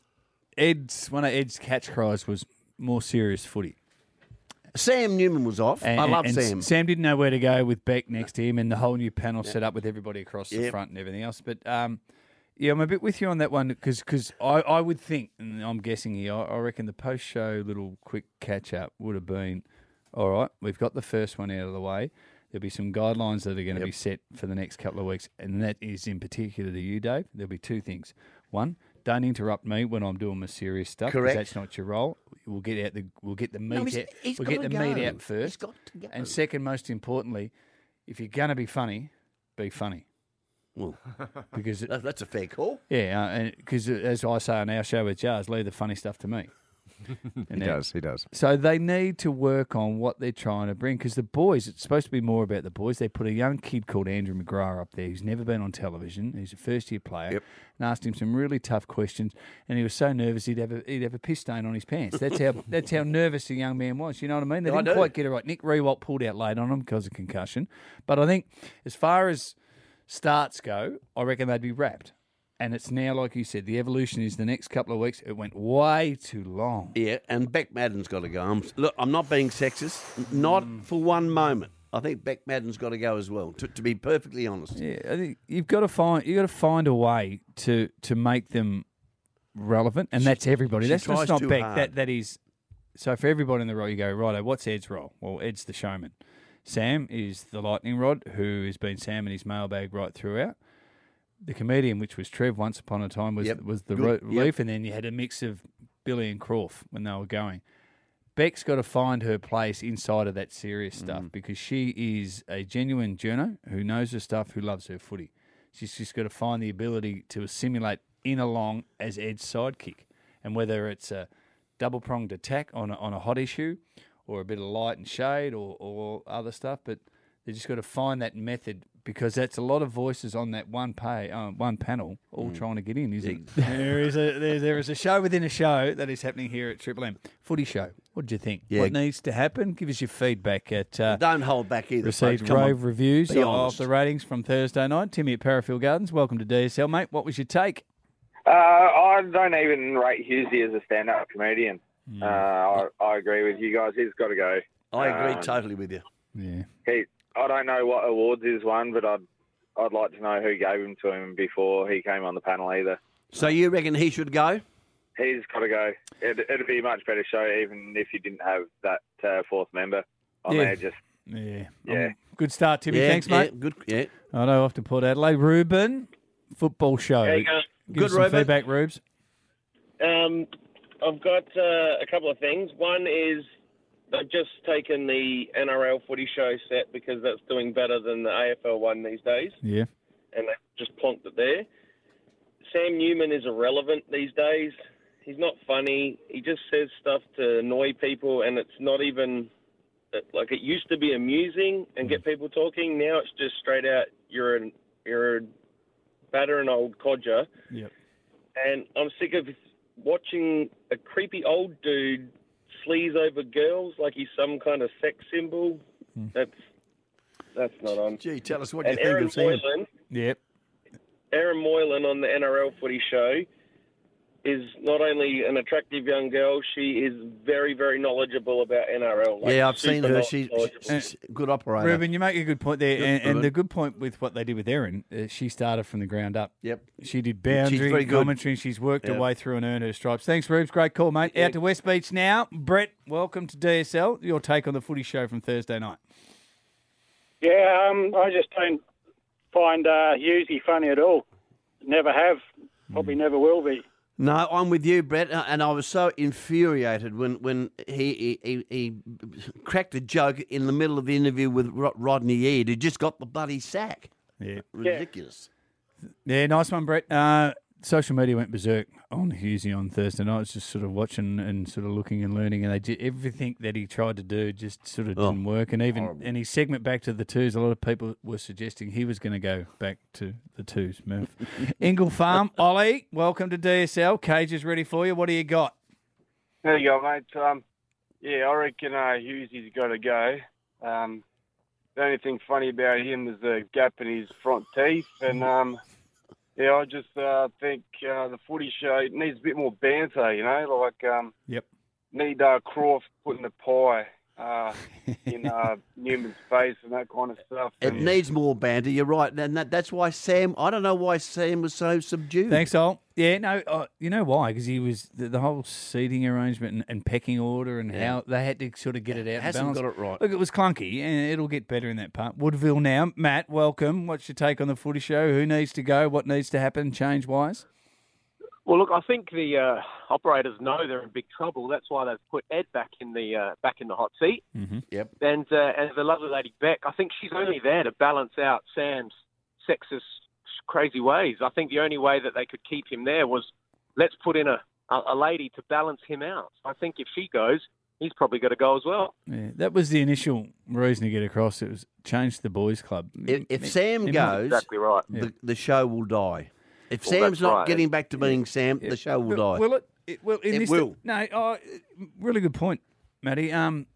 Ed's one of Ed's catch cries was more serious footy. Sam Newman was off. And, I love and Sam. Sam didn't know where to go with Beck next to him, and the whole new panel set up with everybody across the Yep. front and everything else. But um, yeah, I'm a bit with you on that one because I, I would think, and I'm guessing here, I, I reckon the post show little quick catch up would have been all right. We've got the first one out of the way. There'll be some guidelines that are going to be set for the next couple of weeks, and that is in particular to you, Dave. There'll be two things. One, don't interrupt me when I'm doing my serious stuff. 'cause Correct. That's not your role. We'll get out the we'll get the meat he's- out. he's we'll get the gotta meat go. out first. He's got to go. And second, most importantly, if you're going to be funny, be funny. Well, Because that- that's a fair call. yeah, because as I say on our show with Jars, leave the funny stuff to me. He does, he does. So they need to work on what they're trying to bring because the boys, it's supposed to be more about the boys. They put a young kid called Andrew McGrath up there who's never been on television. He's a first-year player Yep. and asked him some really tough questions and he was so nervous he'd have a, he'd have a piss stain on his pants. That's how that's how nervous the young man was. You know what I mean? They I didn't do. quite get it right. Nick Rewalt pulled out late on him because of concussion. But I think as far as starts go, I reckon they'd be wrapped. And it's now, like you said, the evolution is the next couple of weeks. It went way too long. Yeah, and Beck Madden's got to go. I'm, look, I'm not being sexist, not for one moment. I think Beck Madden's got to go as well. To, to be perfectly honest, Yeah, I think you've got to find you got to find a way to to make them relevant, and that's everybody. she That's tries just not too Beck. hard. That that is. So for everybody in the role, you go righto. What's Ed's role? Well, Ed's the showman. Sam is the lightning rod, who has been Sam in his mailbag right throughout. The comedian, which was Trev once upon a time, was Yep. was the Good. ro- relief, and then you had a mix of Billy and Croft when they were going. Beck's got to find her place inside of that serious stuff Mm. because she is a genuine journo who knows her stuff, who loves her footy. She's just got to find the ability to assimilate in along as Ed's sidekick. and whether it's a double-pronged attack on a, on a hot issue or a bit of light and shade or, or other stuff, but they just got to find that method because that's a lot of voices on that one pay, uh, one panel all mm. trying to get in, isn't it? there is a there, there is a show within a show that is happening here at Triple M. Footy show. What do you think? Yeah. What needs to happen? Give us your feedback at... Uh, Don't hold back either. Received rave reviews of the ratings from Thursday night. Timmy at Parafield Gardens, welcome to D S L, mate. What was your take? Uh, I don't even rate Hughesy as a stand-up comedian. Mm. Uh, I, I agree with you guys. He's got to go. I agree um, totally with you. Yeah. He... I don't know what awards he's won, but I'd I'd like to know who gave them to him before he came on the panel either. So you reckon he should go? He's got to go. It, it'd be a much better show even if you didn't have that uh, fourth member on yeah. there. Just yeah, yeah. Um, good start, Timmy. Yeah, Thanks, yeah, mate. Good. Yeah. I know off to Port Adelaide. Ruben, football show. There you go. Give Good, us some Ruben. feedback, Rubes. Um, I've got uh, a couple of things. One is they've just taken the N R L footy show set because that's doing better than the A F L one these days. Yeah. And they've just plonked it there. Sam Newman is irrelevant these days. He's not funny. He just says stuff to annoy people, and it's not even... Like, it used to be amusing and get people talking. Now it's just straight out, you're, an, you're a battering old codger. Yep. And I'm sick of watching a creepy old dude sleaze over girls like he's some kind of sex symbol. Mm. That's that's not on. Gee, tell us what and you think Aaron of Sam. Moylan, Yep. Aaron Moylan on the N R L footy show is not only an attractive young girl, she is very, very knowledgeable about N R L. Like, yeah, I've seen her. She's, knowledgeable. she's a good operator. Ruben, you make a good point there. Good, and, and Ruben. the good point with what they did with Erin, uh, she started from the ground up. Yep. She did She's boundary, very good. commentary, and she's worked Yep. her way through and earned her stripes. Thanks, Rubes. Great call, mate. Yeah. Out to West Beach now. Brett, welcome to D S L. Your take on the footy show from Thursday night. Yeah, um, I just don't find uh, Hughesy funny at all. Never have. Probably Mm. never will be. No, I'm with you, Brett, and I was so infuriated when, when he, he he cracked a joke in the middle of the interview with Rod- Rodney Eade, who just got the bloody sack. Yeah. Ridiculous. Yeah, nice one, Brett. Uh, social media went berserk on Hughesy on Thursday night. I was just sort of watching and sort of looking and learning, and they did everything that he tried to do just sort of Oh, didn't work. And even horrible. and his segment back to the twos, a lot of people were suggesting he was going to go back to the twos. Move. Ingle Farm, Ollie, welcome to D S L. Cage is ready for you. What do you got? There you go, mate. Um, yeah, I reckon uh, Hughesy's got to go. Um, the only thing funny about him is the gap in his front teeth, and um, yeah, I just uh, think uh, the footy show needs a bit more banter, you know, like um, Yep. need uh, Croft putting the pie uh, in uh, Newman's face and that kind of stuff. It And, needs more banter, you're right. And that, that's why Sam, I don't know why Sam was so subdued. Thanks, Ol. Yeah, no, uh, you know why? Because he was the, the whole seating arrangement and, and pecking order and Yeah. how they had to sort of get it out. Hasn't and balance. got it right. Look, it was clunky, and it'll get better in that part. Woodville now, Matt, welcome. What's your take on the footy show? Who needs to go? What needs to happen change wise? Well, look, I think the uh, operators know they're in big trouble. That's why they've put Ed back in the uh, back in the hot seat. Mm-hmm. Yep. And uh, and the lovely lady Beck, I think she's only there to balance out Sam's sexist, crazy ways. I think the only way that they could keep him there was let's put in a, a, a lady to balance him out. I think if she goes, he's probably got to go as well. Yeah, that was the initial reason to get across. It was change the boys' club. If, if It- Sam it- goes, Exactly right. the, the show will die. If Well, Sam's that's not right. getting back to being Sam, Yeah. the show will Will- die. Will it? it will. In It this will. No, oh, really good point, Matty. Um,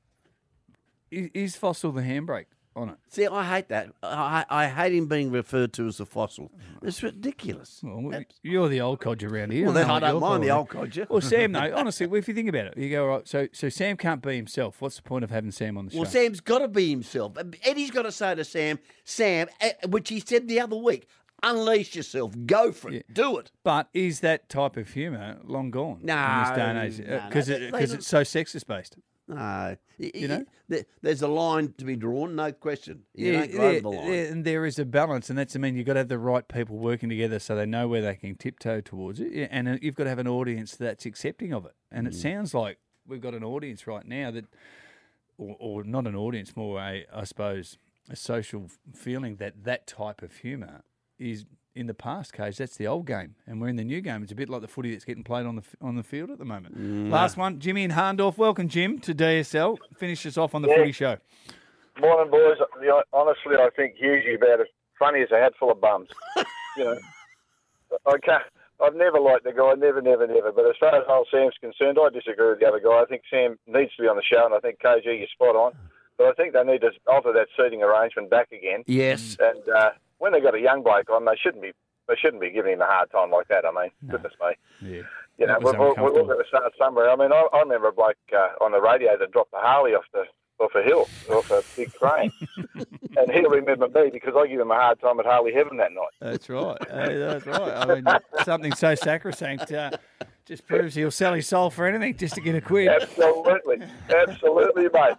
is, is Fossil the handbrake on it? See, I hate that. I, I hate him being referred to as a fossil. It's ridiculous. Well, you're the old codger around here. Well, then know I what don't your mind the call old is. codger. Well, Sam, no, honestly, well, if you think about it, you go, all right, so so Sam can't be himself. What's the point of having Sam on the show? Well, Sam's got to be himself. Eddie's got to say to Sam, Sam, eh, which he said the other week, unleash yourself. Go for it. Do it. But is that type of humour long gone No, in this day and age? no, Because no, it, they- because they- it's so sexist based. No. You know? There- There's a line to be drawn, no question. You don't go over the line. yeah, and there is a balance, and that's, I mean, you've got to have the right people working together so they know where they can tiptoe towards it, yeah, and uh, you've got to have an audience that's accepting of it. And it Mm. sounds like we've got an audience right now that, or, or not an audience, more a, I suppose, a social feeling that that type of humour is in the past, Cage. That's the old game, and we're in the new game. It's a bit like the footy that's getting played on the on the field at the moment. Mm. Last one, Jimmy in Harndorf. Welcome, Jim, to D S L. Finish us off on the Yeah. footy show. Morning, boys. You know, honestly, I think Hughesy about as funny as a hat full of bums. you know, I can't. I've never liked the guy, never, never, never. But as far as old Sam's concerned, I disagree with the other guy. I think Sam needs to be on the show, and I think K G, you're spot on. But I think they need to alter that seating arrangement back again. Yes. And uh, when they got a young bloke on, they shouldn't be they shouldn't be giving him a hard time like that. I mean, no. goodness me. Yeah. You know, That was we've, we've, we've got to start somewhere. I mean, I, I remember a bloke uh, on the radio that dropped the Harley off the off a hill, off a big crane. And he'll remember me because I give him a hard time at Harley Heaven that night. That's right. Hey, that's right. I mean, something so sacrosanct uh, just proves he'll sell his soul for anything just to get a quid. Absolutely. Absolutely, mate.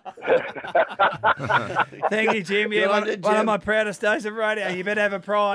Thank you, Jim. Yeah, Good one, on you, one of Jim. my proudest days of radio. You better have a pride.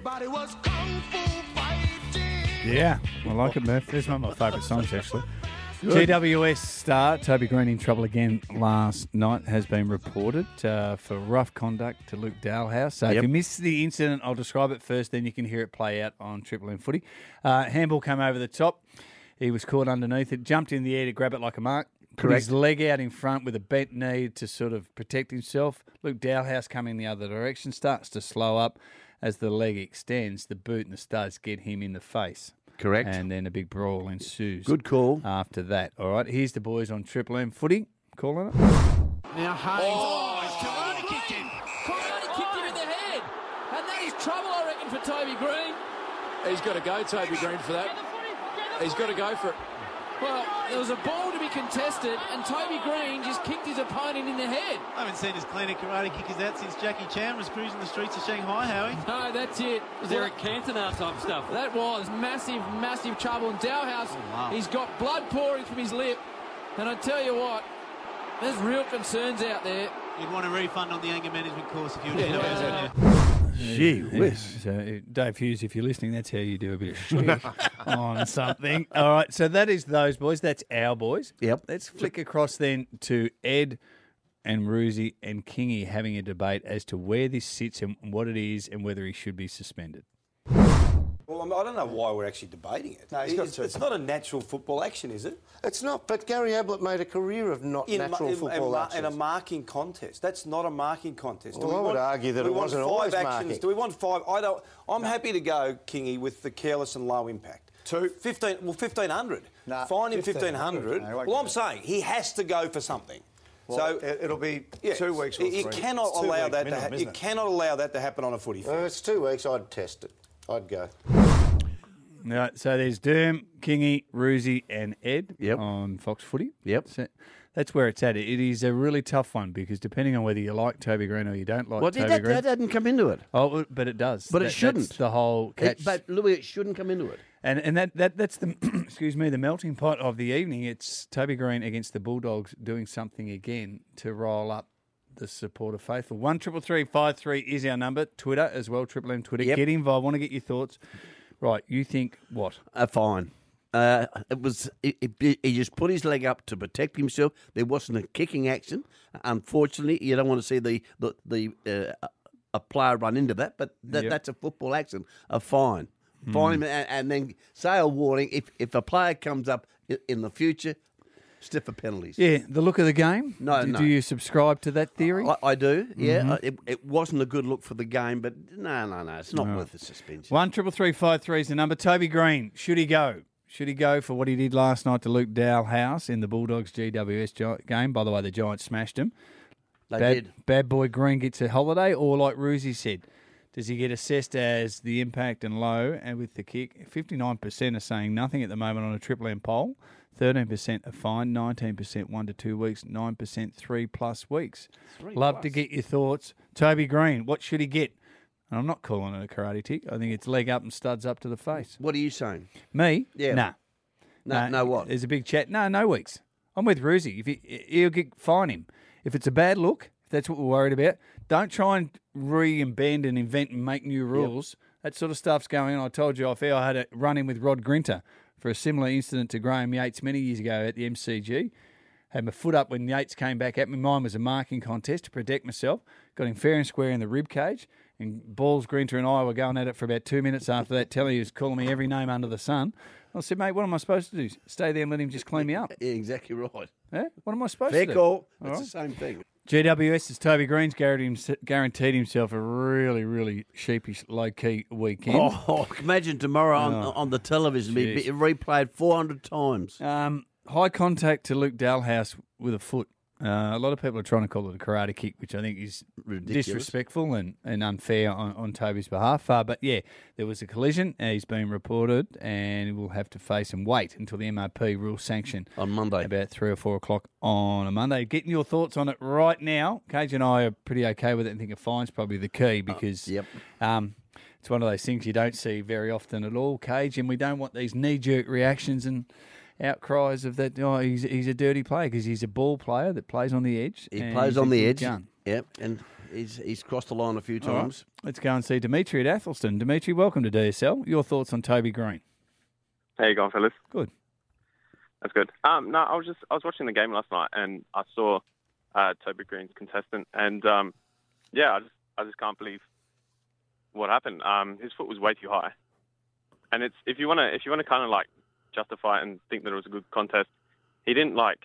Yeah, I like it, Murph. This is one of my favourite songs, actually. Good. G W S star Toby Green in trouble again last night has been reported uh, for rough conduct to Luke Dalhouse. So Yep. if you missed the incident, I'll describe it first, then you can hear it play out on Triple M Footy. Uh, handball came over the top. He was caught underneath it, jumped in the air to grab it like a mark. Put Correct. his leg out in front with a bent knee to sort of protect himself. Luke Dalhouse coming the other direction, starts to slow up. As the leg extends, the boot and the studs get him in the face. Correct. And then a big brawl ensues. Good call. After that. All right, here's the boys on Triple M Footy. Calling it. Now Hayes. Oh, he's karate kicked him. Karate kicked him in the head. And that is trouble, I reckon, for Toby Green. He's got to go, Toby Green, for that. He's got to go for it. Well, there was a ball to be contested, and Toby Green just kicked his opponent in the head. I haven't seen as clean a karate kick as that since Jackie Chan was cruising the streets of Shanghai, Howie. No, that's it. Was there a Cantona type stuff? That was massive, massive trouble. And Dalhouse, Oh, wow. he's got blood pouring from his lip. And I tell you what, there's real concerns out there. You'd want a refund on the anger management course if you were Yeah, yeah, yeah. Gee whiz. So, uh, Dave Hughes, if you're listening, that's how you do a bit of shtick on something. All right, so that is those boys. That's our boys. Yep. Let's flick across then to Ed and Roosie and Kingy having a debate as to where this sits and what it is and whether he should be suspended. Well, I, mean, I don't know why we're actually debating it. No, he's got it's, to. it's not a natural football action, is it? It's not, but Gary Ablett made a career of not In, natural in, in, football mar- actions. in a marking contest. That's not a marking contest. Well, I would argue that do it we want wasn't five always actions? marking. Do we want five? I don't. I'm happy to go, Kingy, with the careless and low impact. Two. Fifteen. Well, fifteen hundred. Nah, Fine him fifteen fifteen hundred. hundred. No, I Well, won't I'm do saying he has to go for something. Well, so it- it'll be yeah, two weeks or You three. cannot It's two allow weeks that. minimum, to ha- isn't you it? cannot allow that to happen on a footy field. Uh, it's two weeks. I'd test it. I'd go. All right, so there's Derm, Kingy, Roosie, and Ed Yep. on Fox Footy. Yep. So that's where it's at. It is a really tough one because depending on whether you like Toby Green or you don't like Well, Toby that, Green. that doesn't come into it. Oh, but it does. But it That- shouldn't. That's the whole It- catch. but Louis, it shouldn't come into it. And and that, that that's the excuse me the melting pot of the evening. It's Toby Green against the Bulldogs doing something again to roll up the supporter faithful. One triple three five three is our number. Twitter as well. Triple M Twitter. Yep. Get involved. Want to get your thoughts. Right. You think what? Uh, fine. Uh, it was. It, it, he just put his leg up to protect himself. There wasn't a kicking action. Unfortunately, you don't want to see the the, the uh, a player run into that. But that, Yep. that's a football action. A fine. Fine him and, and then say a warning if if a player comes up i- in the future. Stiffer penalties. Yeah. The look of the game. No, do, no. do you subscribe to that theory? I, I do. Yeah. Mhm. Uh, It, it wasn't a good look for the game, but no, no, no. It's not No. worth the suspension. One triple three five three is the number. Toby Green, should he go? Should he go for what he did last night to Luke Dalhouse in the Bulldogs G W S Gi- game? By the way, the Giants smashed him. They bad, did. Bad boy Green gets a holiday, or like Roosie said, does he get assessed as the impact and low and with the kick? fifty-nine percent are saying nothing at the moment on a Triple M poll. thirteen percent are fine, nineteen percent one to two weeks, nine percent three plus weeks. Three Love plus. to get your thoughts. Toby Green, what should he get? And I'm not calling it a karate kick. I think it's leg up and studs up to the face. What are you saying? Me? Yeah. Nah. No, no what? There's a big chat. No, no weeks. I'm with Roosie. If he, he'll get fine him. If it's a bad look, if that's what we're worried about, don't try and re and bend and invent and make new rules. That sort of stuff's going on. I told you off air I had a run in with Rod Grinter for a similar incident to Graham Yates many years ago at the M C G. Had my foot up when Yates came back at me. Mine was a marking contest to protect myself. Got him fair and square in the rib cage. And Balls, Grinter and I were going at it for about two minutes after that. Telly was calling me every name under the sun. I said, mate, what am I supposed to do? Stay there and let him just clean me up? Yeah, exactly right. Yeah? What am I supposed Fair to do? call. All It's right. the same thing. G W S's Toby Green's guaranteed himself a really, really sheepish, low-key weekend. Oh, imagine tomorrow on, Oh, on the television be jeez. be replayed four hundred times. Um, high contact to Luke Dalhouse with a foot. Uh, a lot of people are trying to call it a karate kick, which I think is Ridiculous. disrespectful and, and unfair on, on Toby's behalf. Uh, but, yeah, there was a collision. Uh, he's been reported and he will have to face and wait until the M R P rules sanction. On Monday. About three or four o'clock on a Monday. Getting your thoughts on it right now. Cage and I are pretty okay with it and think a fine's probably the key because Uh, yep. um, it's one of those things you don't see very often at all, Cage, and we don't want these knee-jerk reactions and outcries of that, oh, he's, he's a dirty player because he's a ball player that plays on the edge. He and plays he's a on the good edge. gun. Yep, and he's he's crossed the line a few All right. times. Let's go and see Dimitri at Athelston. Dimitri, welcome to D S L. Your thoughts on Toby Green? How you going, fellas? Good. That's good. Um, no, I was just I was watching the game last night and I saw uh, Toby Green's contestant, and um, yeah, I just I just can't believe what happened. Um, his foot was way too high, and it's if you want to if you want to kind of like justify it and think that it was a good contest, he didn't like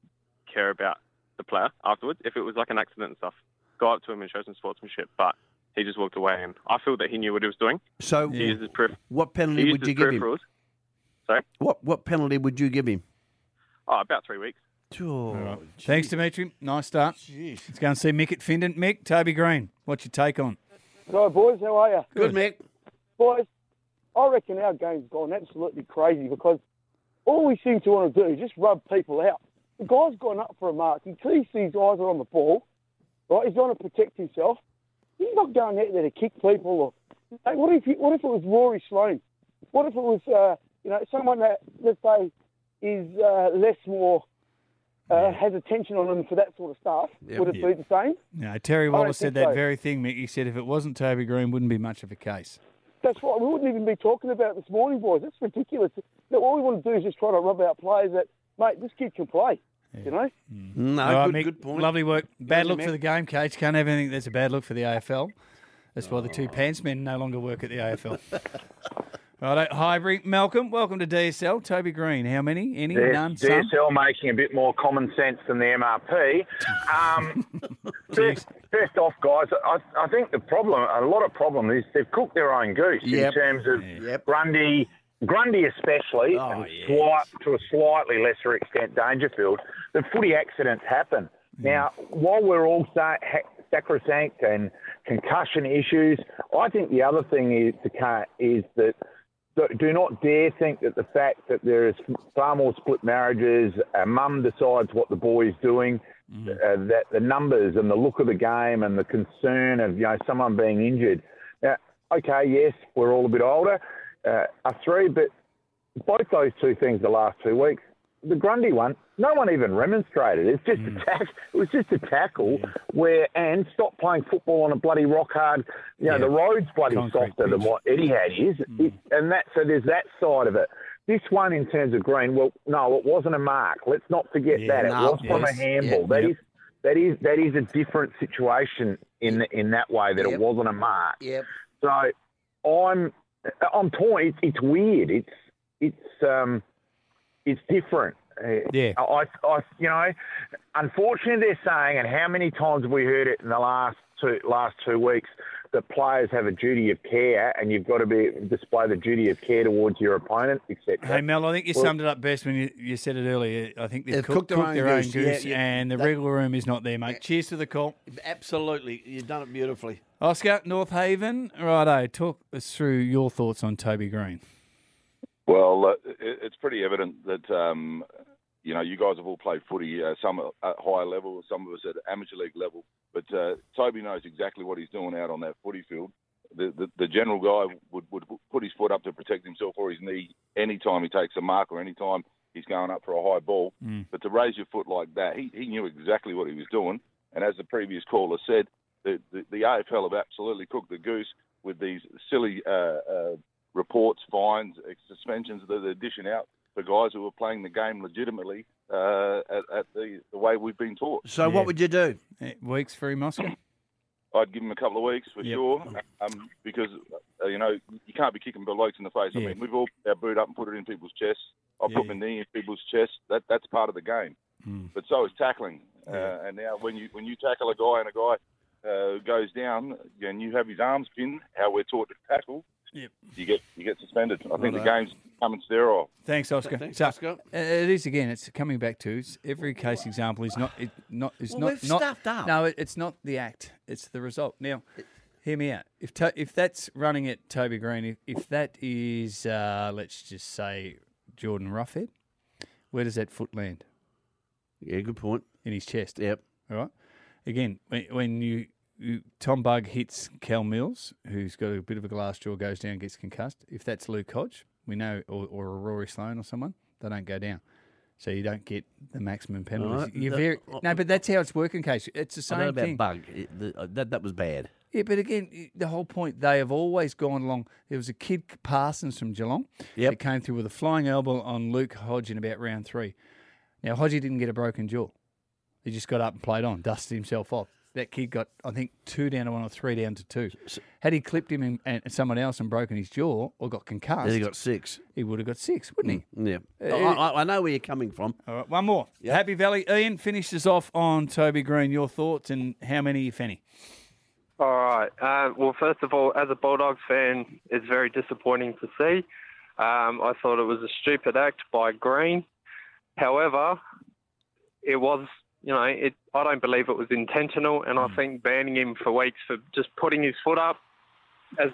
care about the player afterwards. If it was like an accident and stuff, go up to him and show some sportsmanship, but he just walked away, and I feel that he knew what he was doing. So, he used his periph- what penalty he would used you his give him? peripherals. Sorry? What what penalty would you give him? Oh, about three weeks. Oh, Thanks, Dimitri. Nice start. Jeez. Let's go and see Mick at Findon. Mick, Toby Green, what's your take on? Right, boys, how are you? Good, Mick. Boys, I reckon our game's gone absolutely crazy because all we seem to want to do is just rub people out. The guy's gone up for a mark. He sees his eyes are on the ball, right? He's trying to protect himself. He's not going out there to kick people. Or hey, what if he, what if it was Rory Sloane? What if it was uh, you know someone that let's say is uh, less more uh, has attention on him for that sort of stuff? Yep. Would it Yeah. be the same? No, Terry I don't Wallace said think that so. very thing, Mick. He said if it wasn't Toby Green, wouldn't be much of a case. That's right. We wouldn't even be talking about it this morning, boys. It's ridiculous. That all we want to do is just try to rub out players that, mate, this kid can play. You know? No, All right, good, Mick, good point. Lovely work. Bad Lovely, look Mick. for the game, Cage. Can't have anything that's a bad look for the A F L. That's why the two pantsmen no longer work at the A F L. Righto, Highbury. Malcolm, welcome to D S L. Toby Green, how many? Any? D- None? Some? D S L making a bit more common sense than the M R P. Um, first, first off, guys, I, I think the problem, a lot of problem is they've cooked their own goose Yep. in terms of Grundy, Grundy especially, Oh, and yes. slight, to a slightly lesser extent Dangerfield. The footy accidents happen. Now, while we're all sa- ha- sacrosanct and concussion issues, I think the other thing is, to ca- is that do- do not dare think that the fact that there is far more split marriages, a mum decides what the boy is doing, uh, that the numbers and the look of the game and the concern of, you know, someone being injured. Now, okay, yes, we're all a bit older, uh, us three, but both those two things the last two weeks, the Grundy one, no one even remonstrated. It's just a tack. It was just a tackle where, and stop playing football on a bloody rock hard. You know, Yeah. the road's bloody Concrete softer than pitch. what Etihad is, It- and that so there's that side of it. This one in terms of Green, well, no, it wasn't a mark. Let's not forget Yeah, that it no, was from yes, a handball. yeah, That yep. is that is that is a different situation in in that way that Yep. it wasn't a mark. Yep. So I'm I'm torn. It's, it's weird. It's it's um it's different. Uh, Yeah. I, I you know, unfortunately they're saying, and how many times have we heard it in the last two last two weeks, that players have a duty of care, and you've got to be display the duty of care towards your opponent, et cetera. Hey, Mel, I think you Well- summed it up best when you, you said it earlier. I think they've, They've cooked, cooked their cooked own their own goose. goose, Yeah, yeah. and the That- wriggle room is not there, mate. Cheers to the call. Absolutely. You've done it beautifully. Oscar, North Haven. Righto, talk us through your thoughts on Toby Green. Well, uh, it, it's pretty evident that, um, you know, you guys have all played footy, uh, some at higher level, some of us at amateur league level. But uh, Toby knows exactly what he's doing out on that footy field. The, the, the general guy would, would put his foot up to protect himself or his knee any time he takes a mark or any time he's going up for a high ball. Mm. But to raise your foot like that, he, he knew exactly what he was doing. And as the previous caller said, the, the, the A F L have absolutely cooked the goose with these silly uh, uh, reports, fines, suspensions that they're dishing out for guys who are playing the game legitimately uh, at, at the, the way we've been taught. So what would you do? Eh, Weeks for him, Oscar? I'd give him a couple of weeks for Yep. sure, um, because uh, you know you can't be kicking blokes in the face. I Yeah. mean, we've all put our boot up and put it in people's chests. I've put Yeah. my knee in people's chests. That that's part of the game. Mm. But so is tackling. Yeah. Uh, and now when you when you tackle a guy and a guy uh, goes down and you have his arms pinned, how we're taught to tackle, Yep. you get you get suspended. I think Righto. the game's coming sterile. Thanks, Oscar. Thanks, So, Oscar. uh, It is again. It's coming back to it's every case example is not it not is Well, not we've not stuffed up. no. It, it's not the act. It's the result. Now, hear me out. If to, if that's running at Toby Green, if, if that is uh, let's just say Jordan Roughhead, where does that foot land? Yeah, good point. In his chest. Yep. All right. Again, when, when you, you Tom Bugg hits Cal Mills, who's got a bit of a glass jaw, goes down, gets concussed. If that's Luke Hodge, we know, or, or a Rory Sloane or someone, they don't go down. So you don't get the maximum penalties. Right. You're The- very no, but that's how it's working, Case. It's the I know same about thing. Bug. It- the- that that was bad. Yeah, but again, the whole point, they have always gone along. There was a kid, Parsons from Geelong, Yep. that came through with a flying elbow on Luke Hodge in about round three. Now, Hodgie didn't get a broken jaw. He just got up and played on, dusted himself off. That kid got, I think, two down to one or three down to two. Had he clipped him and, and someone else and broken his jaw or got concussed, Then he got six. he would have got six, wouldn't he? Yeah. Uh, I, I- I know where you're coming from. All right, one more. Happy Valley. Ian, finishes off on Toby Green. Your thoughts and how many, if any? All right. Uh, well, first of all, as a Bulldogs fan, it's very disappointing to see. Um, I thought it was a stupid act by Green. However, it was, you know, it. I don't believe it was intentional, and I think banning him for weeks for just putting his foot up, as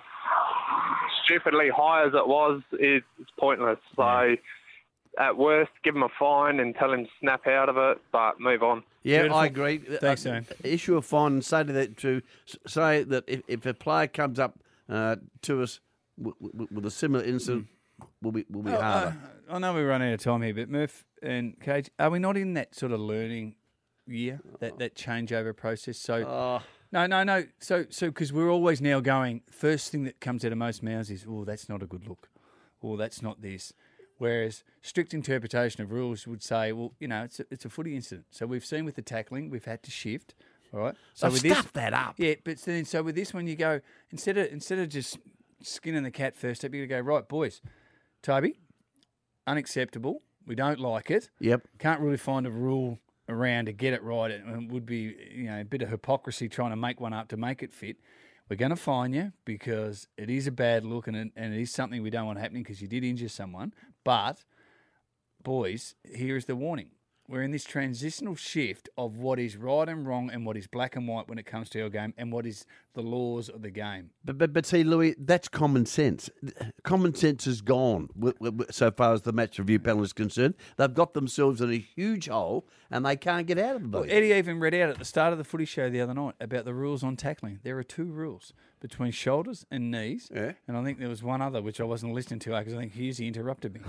stupidly high as it was, is it's pointless. So, at worst, give him a fine and tell him to snap out of it, but move on. Yeah, Beautiful. I agree. Thanks, uh, Ian. Issue a fine and say to that to say that if, if a player comes up uh, to us w- w- with a similar incident, will be will be Oh, harder. uh, I know we run out of time here, but Murph and Cage, are we not in that sort of learning year, that, that changeover process? So, Oh. no, no, no. So, so because we're always now going, first thing that comes out of most mouths is, oh, that's not a good look, or that's not this. Whereas strict interpretation of rules would say, well, you know, it's a, it's a footy incident. So we've seen with the tackling, we've had to shift, all right? So They've with this, stuffed that up. Yeah, but then so with this one, you go instead of instead of just skinning the cat first step, you go right, boys, Toby, unacceptable. We don't like it. Yep. Can't really find a rule around to get it right. It would be, you know, a bit of hypocrisy trying to make one up to make it fit. We're going to fine you because it is a bad look and it, and it is something we don't want happening because you did injure someone. But, boys, here is the warning. We're in this transitional shift of what is right and wrong and what is black and white when it comes to our game and what is the laws of the game. But, but but see, Louis, that's common sense. Common sense is gone w- w- so far as the match review panel is concerned. They've got themselves in a huge hole and they can't get out of the boat. Well, Eddie even read out at the start of the footy show the other night about the rules on tackling. There are two rules between shoulders and knees. Yeah. And I think there was one other which I wasn't listening to because I think Hughesy interrupted me.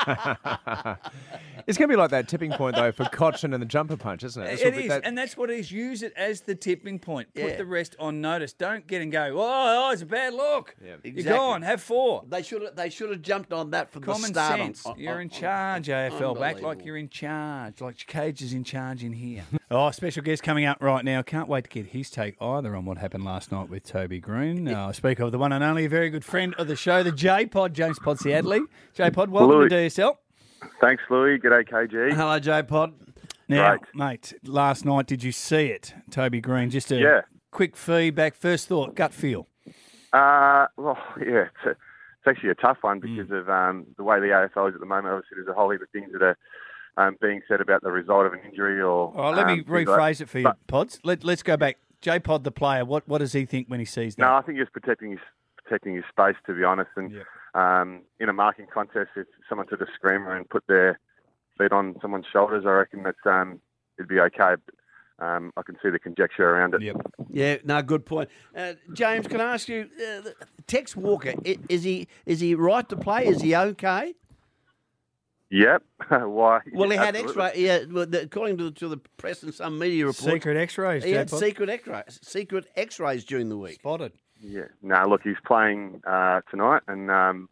It's going to be like that tipping point, though, for Cochin and the jumper punch, isn't it? That's It what we- is, that- and that's what it is. Use it as the tipping point. Put Yeah. the rest on notice. Don't get and go, oh, oh it's a bad look. Yeah. You're Exactly. gone. Have four. They should have. They should have jumped on that from Common the start. on- sense. on- you're on- in charge, A F L. Back like Unbelievable. you're in charge. Like Cage is in charge in here. oh, special guest coming up right now. Can't wait to get his take either on what happened last night with Toby Green. Uh, I speak of the one and only, a very good friend of the show, the J-Pod, James Podsiadley. J-Pod, welcome Louis. to D S L. Thanks, Louis. G'day, K G. Hello, J Pod. Now, Great. mate, last night, did you see it? Toby Green, just a Yeah. quick feedback, first thought, gut feel. Uh, well, yeah, it's, a, it's actually a tough one because Mm. of um, the way the A F L is at the moment. Obviously, there's a whole heap of things that are um, being said about the result of an injury or... All right, let me um, things rephrase like- it for you, But, Pods. Let, let's go back. J-Pod, the player, what, what does he think when he sees that? no, I think just protecting his protecting his space, to be honest. And um, in a marking contest, if someone took a screamer and put their feet on someone's shoulders, I reckon that um, it'd be okay. But, um, I can see the conjecture around it. Yeah, no, good point. Uh, James, can I ask you, uh, Tex Walker, i- is he is he right to play? Is he okay? Yep. Why? Well, he had Absolutely. X-ray. Yeah, well, the, according to the, to the press and some media reports, Secret X-rays, He had J-Pod. secret X-rays. Secret X-rays during the week. Spotted. Yeah. No, look, he's playing uh, tonight, and um,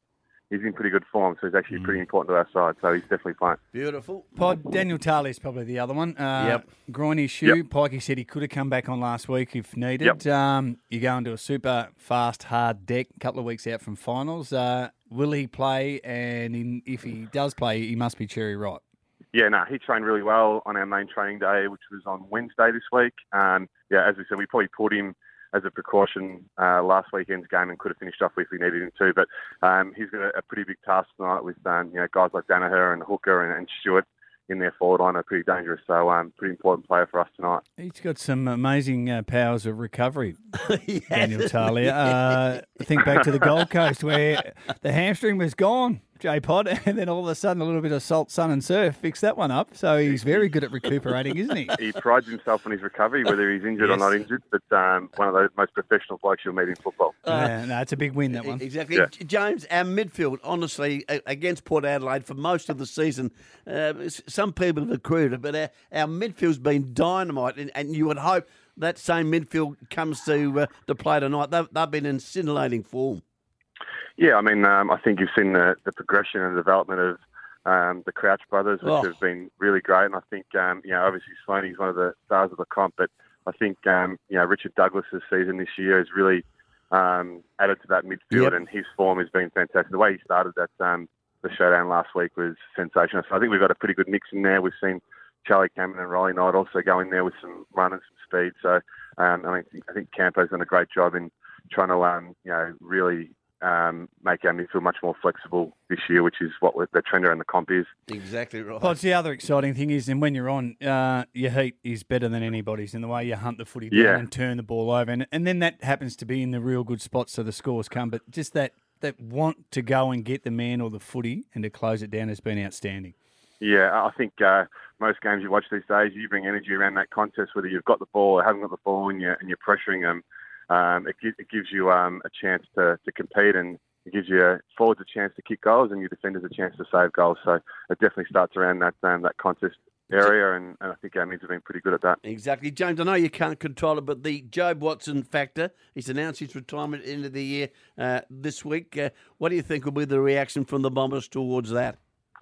he's in pretty good form, so he's actually mm. pretty important to our side. So he's definitely playing. Beautiful. Pod, Daniel Taylor is probably the other one. Uh, yep. Groin issue. Yep. Pikey said he could have come back on last week if needed. Yep. Um, you're going to a super fast, hard deck, a couple of weeks out from finals. Uh, will he play? And in, if he does play, he must be cherry ripe. Yeah, no, he trained really well on our main training day, which was on Wednesday this week. Um, yeah, as we said, we probably pulled him as a precaution uh, last weekend's game and could have finished off if we needed him to. But um, he's got a, a pretty big task tonight with um, you know guys like Danaher and Hooker and, and Stewart in their forward line are pretty dangerous. So um, pretty important player for us tonight. He's got some amazing uh, powers of recovery, yes. Daniel Talia. Uh, think back to the Gold Coast where the hamstring was gone, J-Pod, and then all of a sudden a little bit of salt, sun and surf fixed that one up. So he's very good at recuperating, isn't he? He prides himself on his recovery, whether he's injured yes. or not injured, but um, one of those most professional blokes you'll meet in football. Uh, yeah, no, it's a big win, that one. Exactly. Yeah. James, our midfield, honestly, against Port Adelaide for most of the season, uh, some people have accrued it, but our, our midfield's been dynamite, and, and you would hope that same midfield comes to uh, to play tonight. They've, they've been in scintillating form. Yeah, I mean, um, I think you've seen the, the progression and development of um, the Crouch brothers, which Oh. have been really great. And I think, um, you know, obviously Sloaney's one of the stars of the comp, but I think, um, you know, Richard Douglas's season this year has really um, added to that midfield, Yep. and his form has been fantastic. The way he started that um, the showdown last week was sensational. So I think we've got a pretty good mix in there. We've seen Charlie Cameron and Riley Knight also go in there with some run and some speed. So um, I mean, I think Campo's done a great job in trying to, um, you know, really um, make our midfield much more flexible this year, which is what the trend around the comp is. Exactly right. Well, it's the other exciting thing is, and when you're on, uh, your heat is better than anybody's in the way you hunt the footy down Yeah. and turn the ball over. And, and then that happens to be in the real good spots so the scores come. But just that, that want to go and get the man or the footy and to close it down has been outstanding. Yeah, I think uh, most games you watch these days, you bring energy around that contest, whether you've got the ball or haven't got the ball and you're, and you're pressuring them. Um, it, gi- it gives you um, a chance to, to compete, and it gives your forwards a chance to kick goals and your defenders a chance to save goals. So it definitely starts around that um, that contest area, and, and I think our mids have been pretty good at that. Exactly. James, I know you can't control it, but the Jobe Watson factor, he's announced his retirement at the end of the year uh, this week. Uh, what do you think will be the reaction from the Bombers towards that?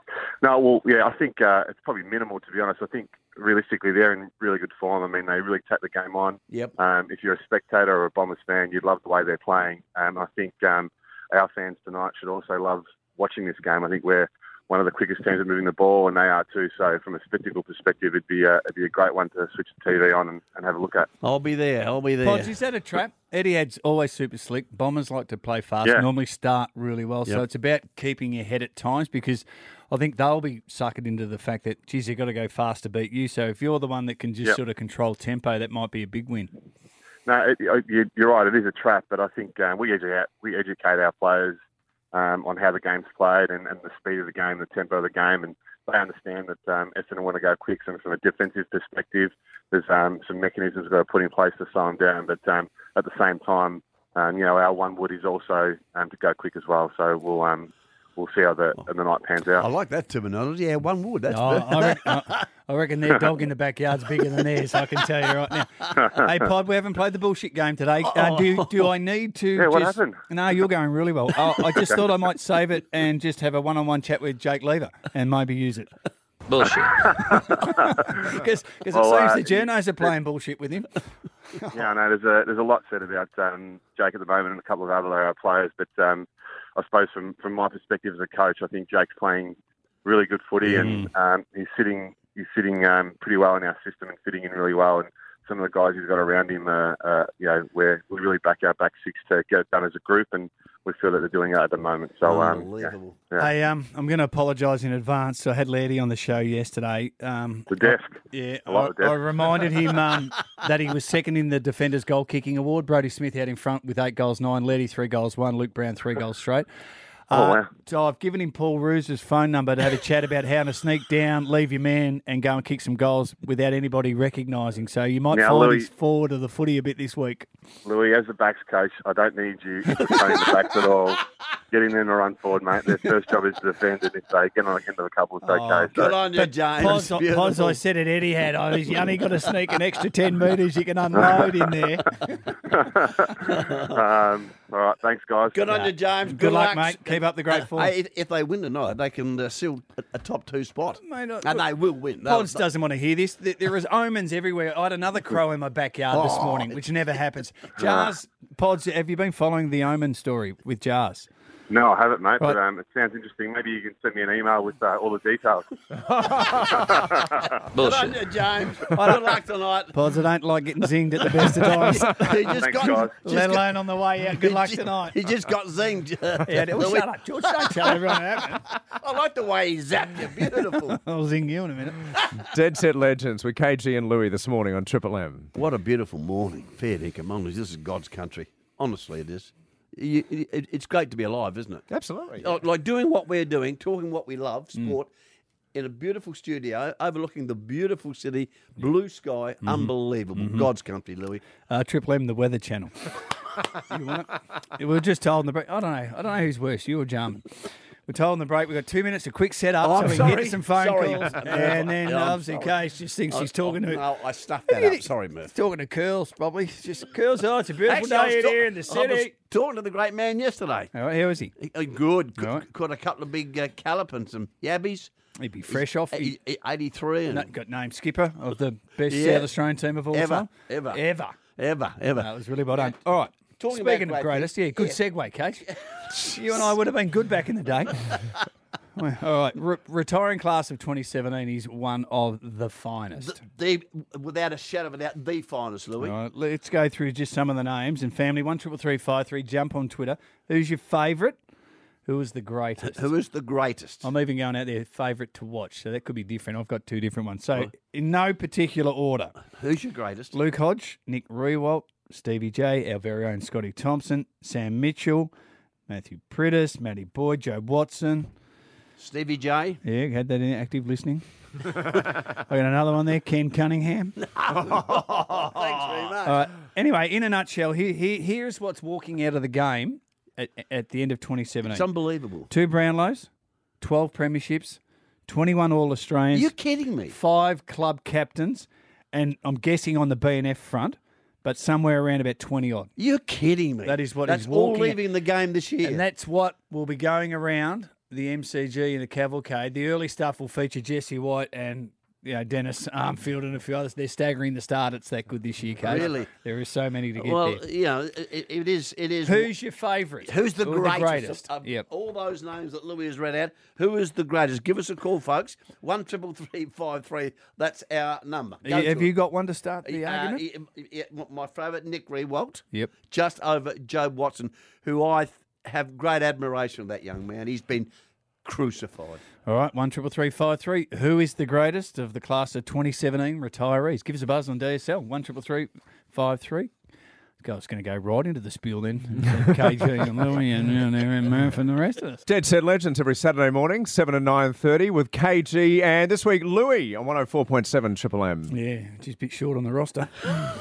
No, well, yeah, I think uh, it's probably minimal, to be honest. I think realistically they're in really good form. I mean, they really take the game on. Yep. Um, if you're a spectator or a Bombers fan, you'd love the way they're playing. Um, I think um, our fans tonight should also love watching this game. I think we're one of the quickest teams at moving the ball, and they are too. So from a spectacle perspective, it'd be a, it'd be a great one to switch the T V on and, and have a look at. I'll be there. I'll be there. Pods, is that a trap? Etihad's always super slick. Bombers like to play fast, Yeah. normally start really well. So Yep. it's about keeping your head at times because I think they'll be suckered into the fact that, geez, you've got to go fast to beat you. So if you're the one that can just Yep. sort of control tempo, that might be a big win. No, it, you- you're right. It is a trap, but I think um, we educate we educate our players um, on how the game's played and, and the speed of the game, the tempo of the game, and they understand that um, Essendon want to go quick. And from a defensive perspective, there's um, some mechanisms we've got to put in place to slow them down. But um, at the same time, um, you know, our one wood is also um, to go quick as well. So we'll um, we'll see how the, the night pans out. I like that terminology. Yeah, one wood. That's Oh, I, reckon, I, I reckon their dog in the backyard's bigger than theirs, I can tell you right now. Hey, Pod, we haven't played the bullshit game today. Uh, do do I need to Yeah, what just... happened? No, you're going really well. Oh, I just thought I might save it and just have a one-on-one chat with Jake Lever and maybe use it. Bullshit. Because it Well, seems uh, the journos are playing bullshit with him. Yeah, I know there's a there's a lot said about um, Jake at the moment and a couple of other uh, players, but um, I suppose from from my perspective as a coach, I think Jake's playing really good footy and um, he's sitting he's sitting um, pretty well in our system and fitting in really well. And some of the guys he's got around him, uh, uh, you know, we're, we really back our back six to get it done as a group, and we feel that they're doing that at the moment. So, um, Unbelievable. yeah, yeah. Hey, um, I'm going to apologise in advance. So I had Lairdy on the show yesterday. Um, The desk. Yeah, I like I, the desk. I reminded him um, that he was second in the Defenders Goal Kicking Award. Brodie Smith out in front with eight goals, nine. Lairdy, three goals, one. Luke Brown, three goals straight. Oh, Uh, wow. So I've given him Paul Roos's phone number to have a chat about how to sneak down, leave your man, and go and kick some goals without anybody recognising. So you might Now, find Louis- he's forward of the footy a bit this week. Louis, as the backs coach, I don't need you to train the backs at all. Get in there and run forward, mate. Their first job is to defend, and if they get on into a couple, it's okay. Good So, on you, James. Pos, Beautiful. Pos, I said at Etihad, I was, you only got to sneak an extra ten metres you can unload in there. um, all right, thanks, guys. Good on you, James. Good luck, luck. mate. Keep Keep up the great form. Hey, if, if they win tonight, they can uh, seal a, a top two spot. Mate, uh, and they will win. They'll- Pods doesn't want to hear this. There there is omens everywhere. I had another crow in my backyard this Oh. morning, which never happens. Jars, Pods, have you been following the omen story with Jars? No, I haven't, mate, Right. but um, it sounds interesting. Maybe you can send me an email with uh, all the details. Good on you, James. Good luck tonight. Pods, I don't like getting zinged at the best of times. He just Thanks, got, guys. just Let got- alone on the way out. Good he luck ju- tonight. He just got zinged. Yeah, well, shut up, George. Don't tell everyone that. I like the way he zapped you. Beautiful. I'll zing you in a minute. Dead Set Legends with K G and Louis this morning on Triple M. What a beautiful morning. Fair dinkum. This is God's country. Honestly, it is. You, it, it's great to be alive, isn't it? Absolutely. Like, like doing what we're doing, talking what we love, Mm. sport, in a beautiful studio, overlooking the beautiful city, blue sky, Mm-hmm. unbelievable. God's country, Louis. Uh, Triple M, the Weather Channel. You want it? We were just told in the break. I don't know. I don't know who's worse, you or Jarman. We're told in the break we've got two minutes, a quick setup, Oh, so I'm we sorry. can get some phone Sorry. calls, Murph. and then Yeah, I'm obviously sorry. Case just thinks I- she's talking to I, it. No, I stuffed that up. Sorry, Murph. Talking to Curls, probably. It's just Curls. Oh, it's a beautiful Actually, I was day in ta- here in the I was city. talking to the great man yesterday. All right, how is he? He- uh, Good. Caught, Right. caught a couple of big uh, callop and some yabbies. He'd be fresh off. He, He- he- eighty-three. And no- got named skipper of the best Yeah. South Australian team of all Ever, time. ever. Ever. Ever, ever. That was really well done. All right. Talking Speaking about of great greatest, things- yeah, good segue, Kate. You and I would have been good back in the day. Well, all right. Re- retiring class of twenty seventeen is one of the finest. The, without a shadow of a doubt, the finest, Louis. All right, let's go through just some of the names. And family, one triple three five three. Jump on Twitter. Who's your favourite? Who is the greatest? Who is the greatest? I'm even going out there, favourite to watch. So that could be different. I've got two different ones. So in no particular order. Who's your greatest? Luke Hodge, Nick Rewalt, Stevie J, our very own Scotty Thompson, Sam Mitchell, Matthew Prittis, Matty Boyd, Joe Watson. Stevie J. Yeah, had that in active listening. I got another one there, Ken Cunningham. Oh, thanks very much. All right. Anyway, in a nutshell, here, here, here's what's walking out of the game at, at the end of twenty seventeen. It's unbelievable. Two Brownlows, twelve premierships, twenty-one All-Australians. You're kidding me. Five club captains, and I'm guessing on the B N F front, but somewhere around about twenty odd. You're kidding me. That is what That's is all walking leaving the game this year. And that's what will be going around the M C G and the Cavalcade. The early stuff will feature Jesse White and you know Dennis Armfield and a few others. They're staggering the start. It's that good this year, Kate. Really? There is so many to get well, there. you know, it, it is. It is. Who's your favourite? Who's the Who are greatest? the greatest? Of, of Yep. all those names that Louis has read out, who is the greatest? Give us a call, folks. One triple three five three. That's our number. Go Have to you it. got one to start the Uh, argument? y- y- y- my favourite, Nick Rewalt. Yep. Just over Joe Watson, who I th- have great admiration of that young man. He's been crucified. All right, one triple three five three. Who is the greatest of the class of twenty seventeen retirees? Give us a buzz on D S L. One triple three five three. I was going to go right into the spiel then. K G and Louie and, and, and Murph and the rest of us. Dead Set Legends every Saturday morning, seven and nine thirty with K G and this week Louis on one oh four point seven Triple M. Yeah, just a bit short on the roster.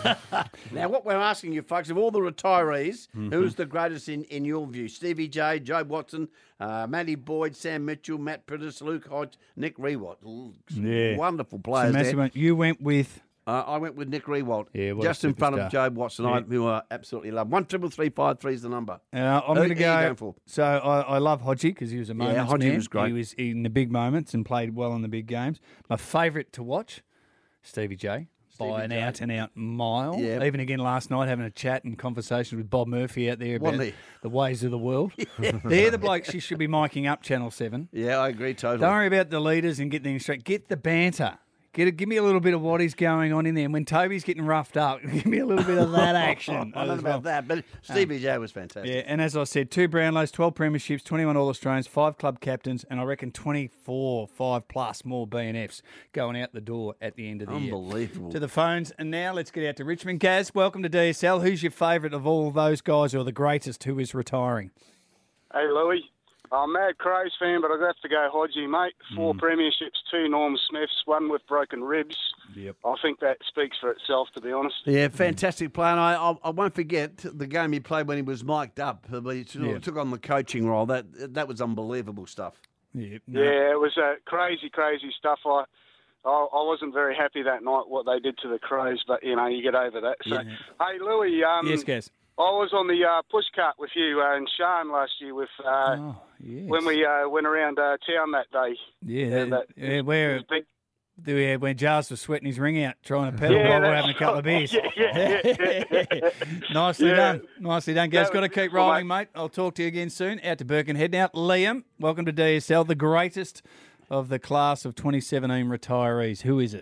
Now, what we're asking you, folks, of all the retirees, Mhm. who's the greatest in, in your view? Stevie J, Joe Watson, uh, Matty Boyd, Sam Mitchell, Matt Prittis, Luke Hodge, Nick Rewalt. Ooh, some Yeah. Wonderful So, players Massey there. went, you went with... Uh, I went with Nick Rewalt, Yeah, what a just in front of superstar. Joe Watson, I, Yeah. who I absolutely love. One triple three five three is the number. Uh, I'm Who- going to who are you go. going for? So I, I love Hodgie because he was a Yeah, moments Hodgie man. was great. He was in the big moments and played well in the big games. My favourite to watch, Stevie J. By an J. out and out mile. Yeah. Even again last night, having a chat and conversation with Bob Murphy out there about Wasn't he? the ways of the world. They're the blokes you should be miking up Channel seven. Yeah, I agree totally. Don't worry about the leaders and get things straight. Get the banter. Get a, give me a little bit of what is going on in there. And when Toby's getting roughed up, give me a little bit of that action. I don't know as well. about that, but Stevie J was fantastic. Yeah, and as I said, two Brownlows, twelve premierships, twenty-one All-Australians, five club captains, and I reckon twenty-four, five plus more B N Fs going out the door at the end of the year. Unbelievable. To the phones, and now let's get out to Richmond. Gaz, welcome to D S L. Who's your favourite of all those guys, or the greatest who is retiring? Hey, Louis. I'm a mad Crows fan, but I'd have to go Hodgie, mate. Four Mm. premierships, two Norm Smiths, one with broken ribs. Yep. I think that speaks for itself, to be honest. Yeah, fantastic player. And I, I, I won't forget the game he played when he was mic'd up. But he sort of Yeah. took on the coaching role. That that was unbelievable stuff. Yeah, Yeah, it was uh, crazy, crazy stuff. I, I I wasn't very happy that night what they did to the Crows, but, you know, you get over that. So, Yeah. hey, Louis. Um, Yes, Gaz. I was on the uh, push cart with you uh, and Sean last year with uh, Oh, yes. when we uh, went around uh, town that day. Yeah, that, yeah, where big, yeah, when Jars was sweating his ring out trying to pedal Yeah, while we're that's having a couple of beers. right. Yeah, yeah, yeah. Nicely Yeah. done. Nicely done. Gaz, That got to was keep beautiful, rolling, mate. I'll talk to you again soon. Out to Birkenhead now. Liam, welcome to D S L, the greatest of the class of twenty seventeen retirees. Who is it?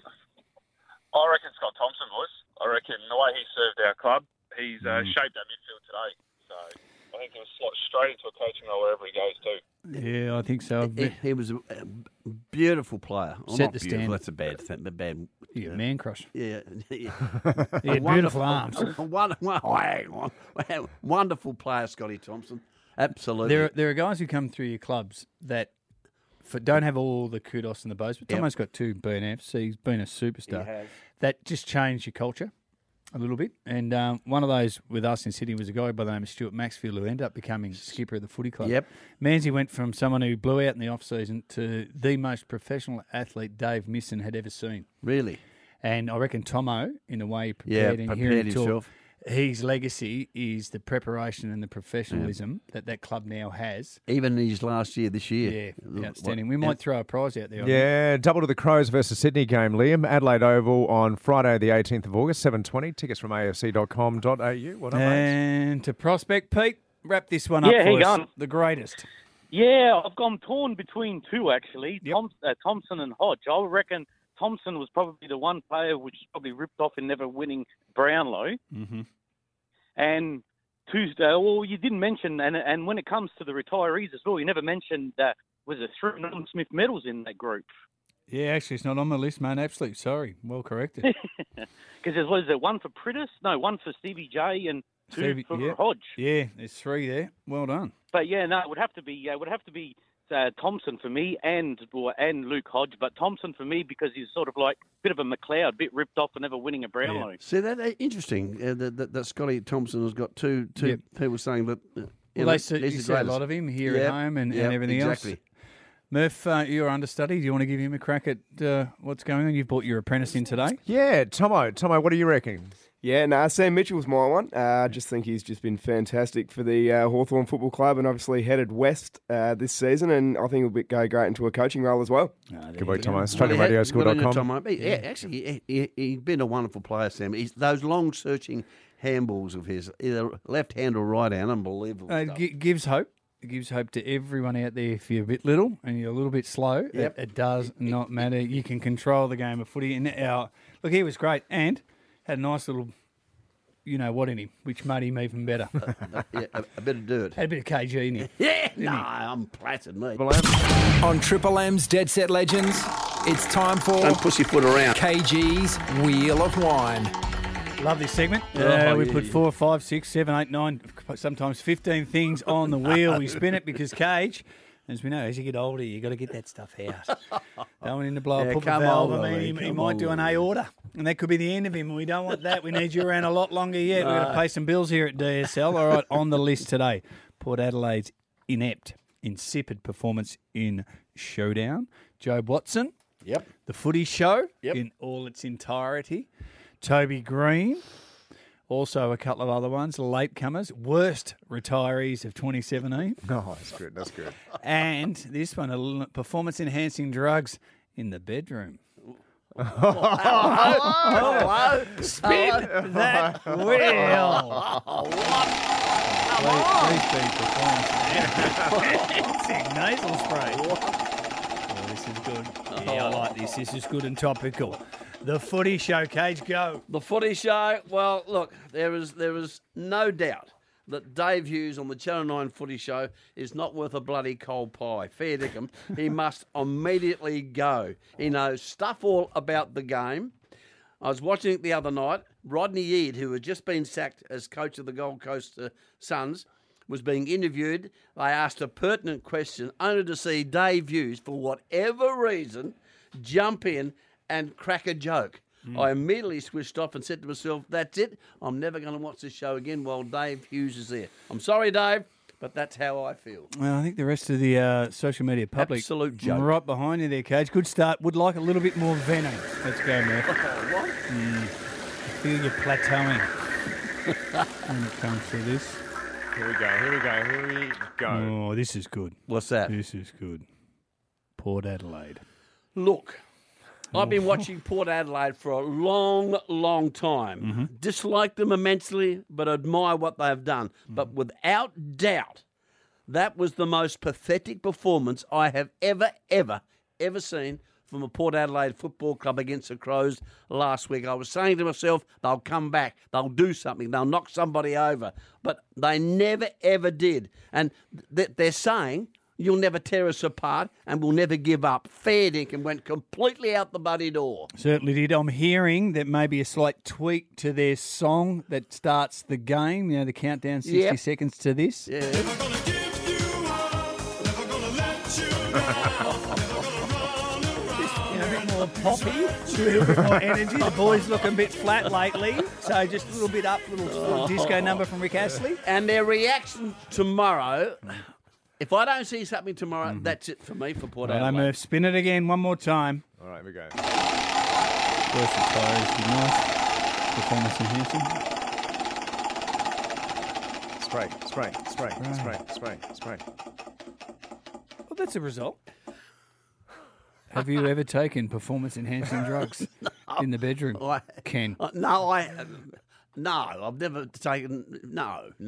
I reckon Scott Thompson, boys. I reckon the way he served our club, he's uh, Mm. shaped our midfield today. So I think he'll slot straight into a coaching role wherever he goes too. Yeah, I think so. He, he was a beautiful player. Well, Set not the beautiful, standard. That's a bad thing. The bad. Yeah, man crush. Yeah, yeah. He had beautiful arms. A wonderful, wonderful player, Scotty Thompson. Absolutely. There, are, there are guys who come through your clubs that for, don't have all the kudos and the bows, but Yep. Tomo's got two B N Fs. So he's been a superstar. He has. That just changed your culture a little bit. And um, one of those with us in Sydney was a guy by the name of Stuart Maxfield who ended up becoming skipper of the footy club. Yep. Manzi went from someone who blew out in the off-season to the most professional athlete Dave Misson had ever seen. Really? And I reckon Tomo, in the way he Yeah, prepared and prepared hearing him talk, himself. his legacy is the preparation and the professionalism that that club now has. Even his last year, this year. Yeah, outstanding. We might throw a prize out there. I think. Yeah, double to the Crows versus Sydney game, Liam. Adelaide Oval on Friday, the eighteenth of August, seven twenty. Tickets from A F C dot com dot A U. What up, mate? And to Prospect, Pete, wrap this one up Yeah, for hang us. on. The greatest. Yeah, I've gone torn between two actually, Tom, uh, Thompson and Hodge. I reckon Thompson was probably the one player which probably ripped off in never winning Brownlow. Mm-hmm. And Tuesday, well, you didn't mention, and and when it comes to the retirees as well, you never mentioned, uh, was it three Norm Smith medals in that group? Yeah, actually, it's not on my list, man. Absolutely sorry. Well corrected. Because there was there one for Pritis, no, one for Stevie J, and two Stevie- for yeah. Hodge. Yeah, there's three there. Well done. But yeah, no, it would have to be, uh, would have to be uh, Thompson for me, and or, and Luke Hodge. But Thompson for me because he's sort of like a bit of a McLeod, a bit ripped off for never winning a Brownlow. See, that uh, interesting uh, that, that, that Scotty Thompson has got two two Yep. people saying that. Uh, you Well, know, they see, he's you the see a greatest. lot of him here Yep, at home and, yep, and everything exactly. else. Murph, uh, you're understudy. Do you want to give him a crack at uh, what's going on? You've brought your apprentice in today. Yeah, Tomo. Tomo, what do you reckon? Yeah, nah, Sam Mitchell's my one. Uh, I just think he's just been fantastic for the uh, Hawthorn Football Club and obviously headed west uh, this season, and I think he'll be, go great into a coaching role as well. Good work, Tomo. Australian Radio School dot com. Tomo. Yeah, actually, he, he, he's been a wonderful player, Sam. He's, those long searching handballs of his, either left hand or right hand, unbelievable. Uh, stuff. it gi- gives hope. It gives hope to everyone out there. If you're a bit little and you're a little bit slow, Yep. it, it does not matter. You can control the game of footy. And our look, he was great and had a nice little, you know what in him, which made him even better. yeah, a, a bit of dirt. Had a bit of K G in him. Yeah, no, I'm placid, mate. On Triple M's Dead Set Legends, it's time for Don't push your foot around. K G's Wheel of Wine. Love this segment. Oh, Uh, we yeah, put yeah. four, five, six, seven, eight, nine, sometimes fifteen things on the wheel. We spin it because Cage, as we know, as you get older, you got to get that stuff out. Don't want him to blow Yeah, a pupper come valve. on, I mean, Louis, he, he come might on, do an Louis. aorta, and that could be the end of him. We don't want that. We need you around a lot longer yet. We've got to No. pay some bills here at D S L. All right, on the list today, Port Adelaide's inept, insipid performance in Showdown. Jobe Watson. Yep. The Footy Show Yep. in all its entirety. Toby Green. Also, a couple of other ones, latecomers, worst retirees of twenty seventeen. Oh, that's good. That's good. And this one, a l- performance-enhancing drugs in the bedroom. Hello. Spin Hello. that wheel. Please, please be performance-enhancing nasal spray. Oh, this is good. Yeah, I like this. This is good and topical. The Footy Show, Cage, go. The Footy Show. Well, look, there is there is no doubt that Dave Hughes on the Channel nine Footy Show is not worth a bloody cold pie. Fair dinkum. He must immediately go. He knows stuff all about the game. I was watching it the other night. Rodney Eade, who had just been sacked as coach of the Gold Coast uh, Suns, was being interviewed. They asked a pertinent question, only to see Dave Hughes, for whatever reason, jump in and crack a joke. Mm. I immediately switched off and said to myself, that's it. I'm never going to watch this show again while Dave Hughes is there. I'm sorry, Dave, but that's how I feel. Well, I think the rest of the uh, social media public Absolute joke. right behind you there, Cage. Good start. Would like a little bit more venom. Let's go, Murph. what? Mm. I feel you're plateauing when it comes to this. Here we go. Here we go. Here we go. Oh, this is good. What's that? This is good. Port Adelaide. Look, I've been watching Port Adelaide for a long, long time. Mm-hmm. Dislike them immensely, but admire what they've done. Mm-hmm. But without doubt, that was the most pathetic performance I have ever, ever, ever seen from a Port Adelaide Football Club against the Crows last week. I was saying to myself, they'll come back, they'll do something, they'll knock somebody over. But they never, ever did. And th- they're saying, you'll never tear us apart and we'll never give up. Fair dinkum went completely out the bloody door. Certainly did. I'm hearing that maybe a slight tweak to their song that starts the game, you know, the countdown, sixty Yep. seconds to this. Yeah. You know, a bit more poppy, a little bit more energy. The boys look a bit flat lately, so just a little bit up, little, little disco number from Rick Astley. And their reaction tomorrow, if I don't see something tomorrow, Mm-hmm. that's it for me for Port Hello, Adelaide. Murph. Spin it again one more time. All right, here we go. Versatile, be nice. Performance enhancing. Spray, spray, spray, spray, spray, spray. Well, that's a result. Have you ever taken performance-enhancing drugs in the bedroom, I- Ken? Uh, no, I no, I've never taken no. no,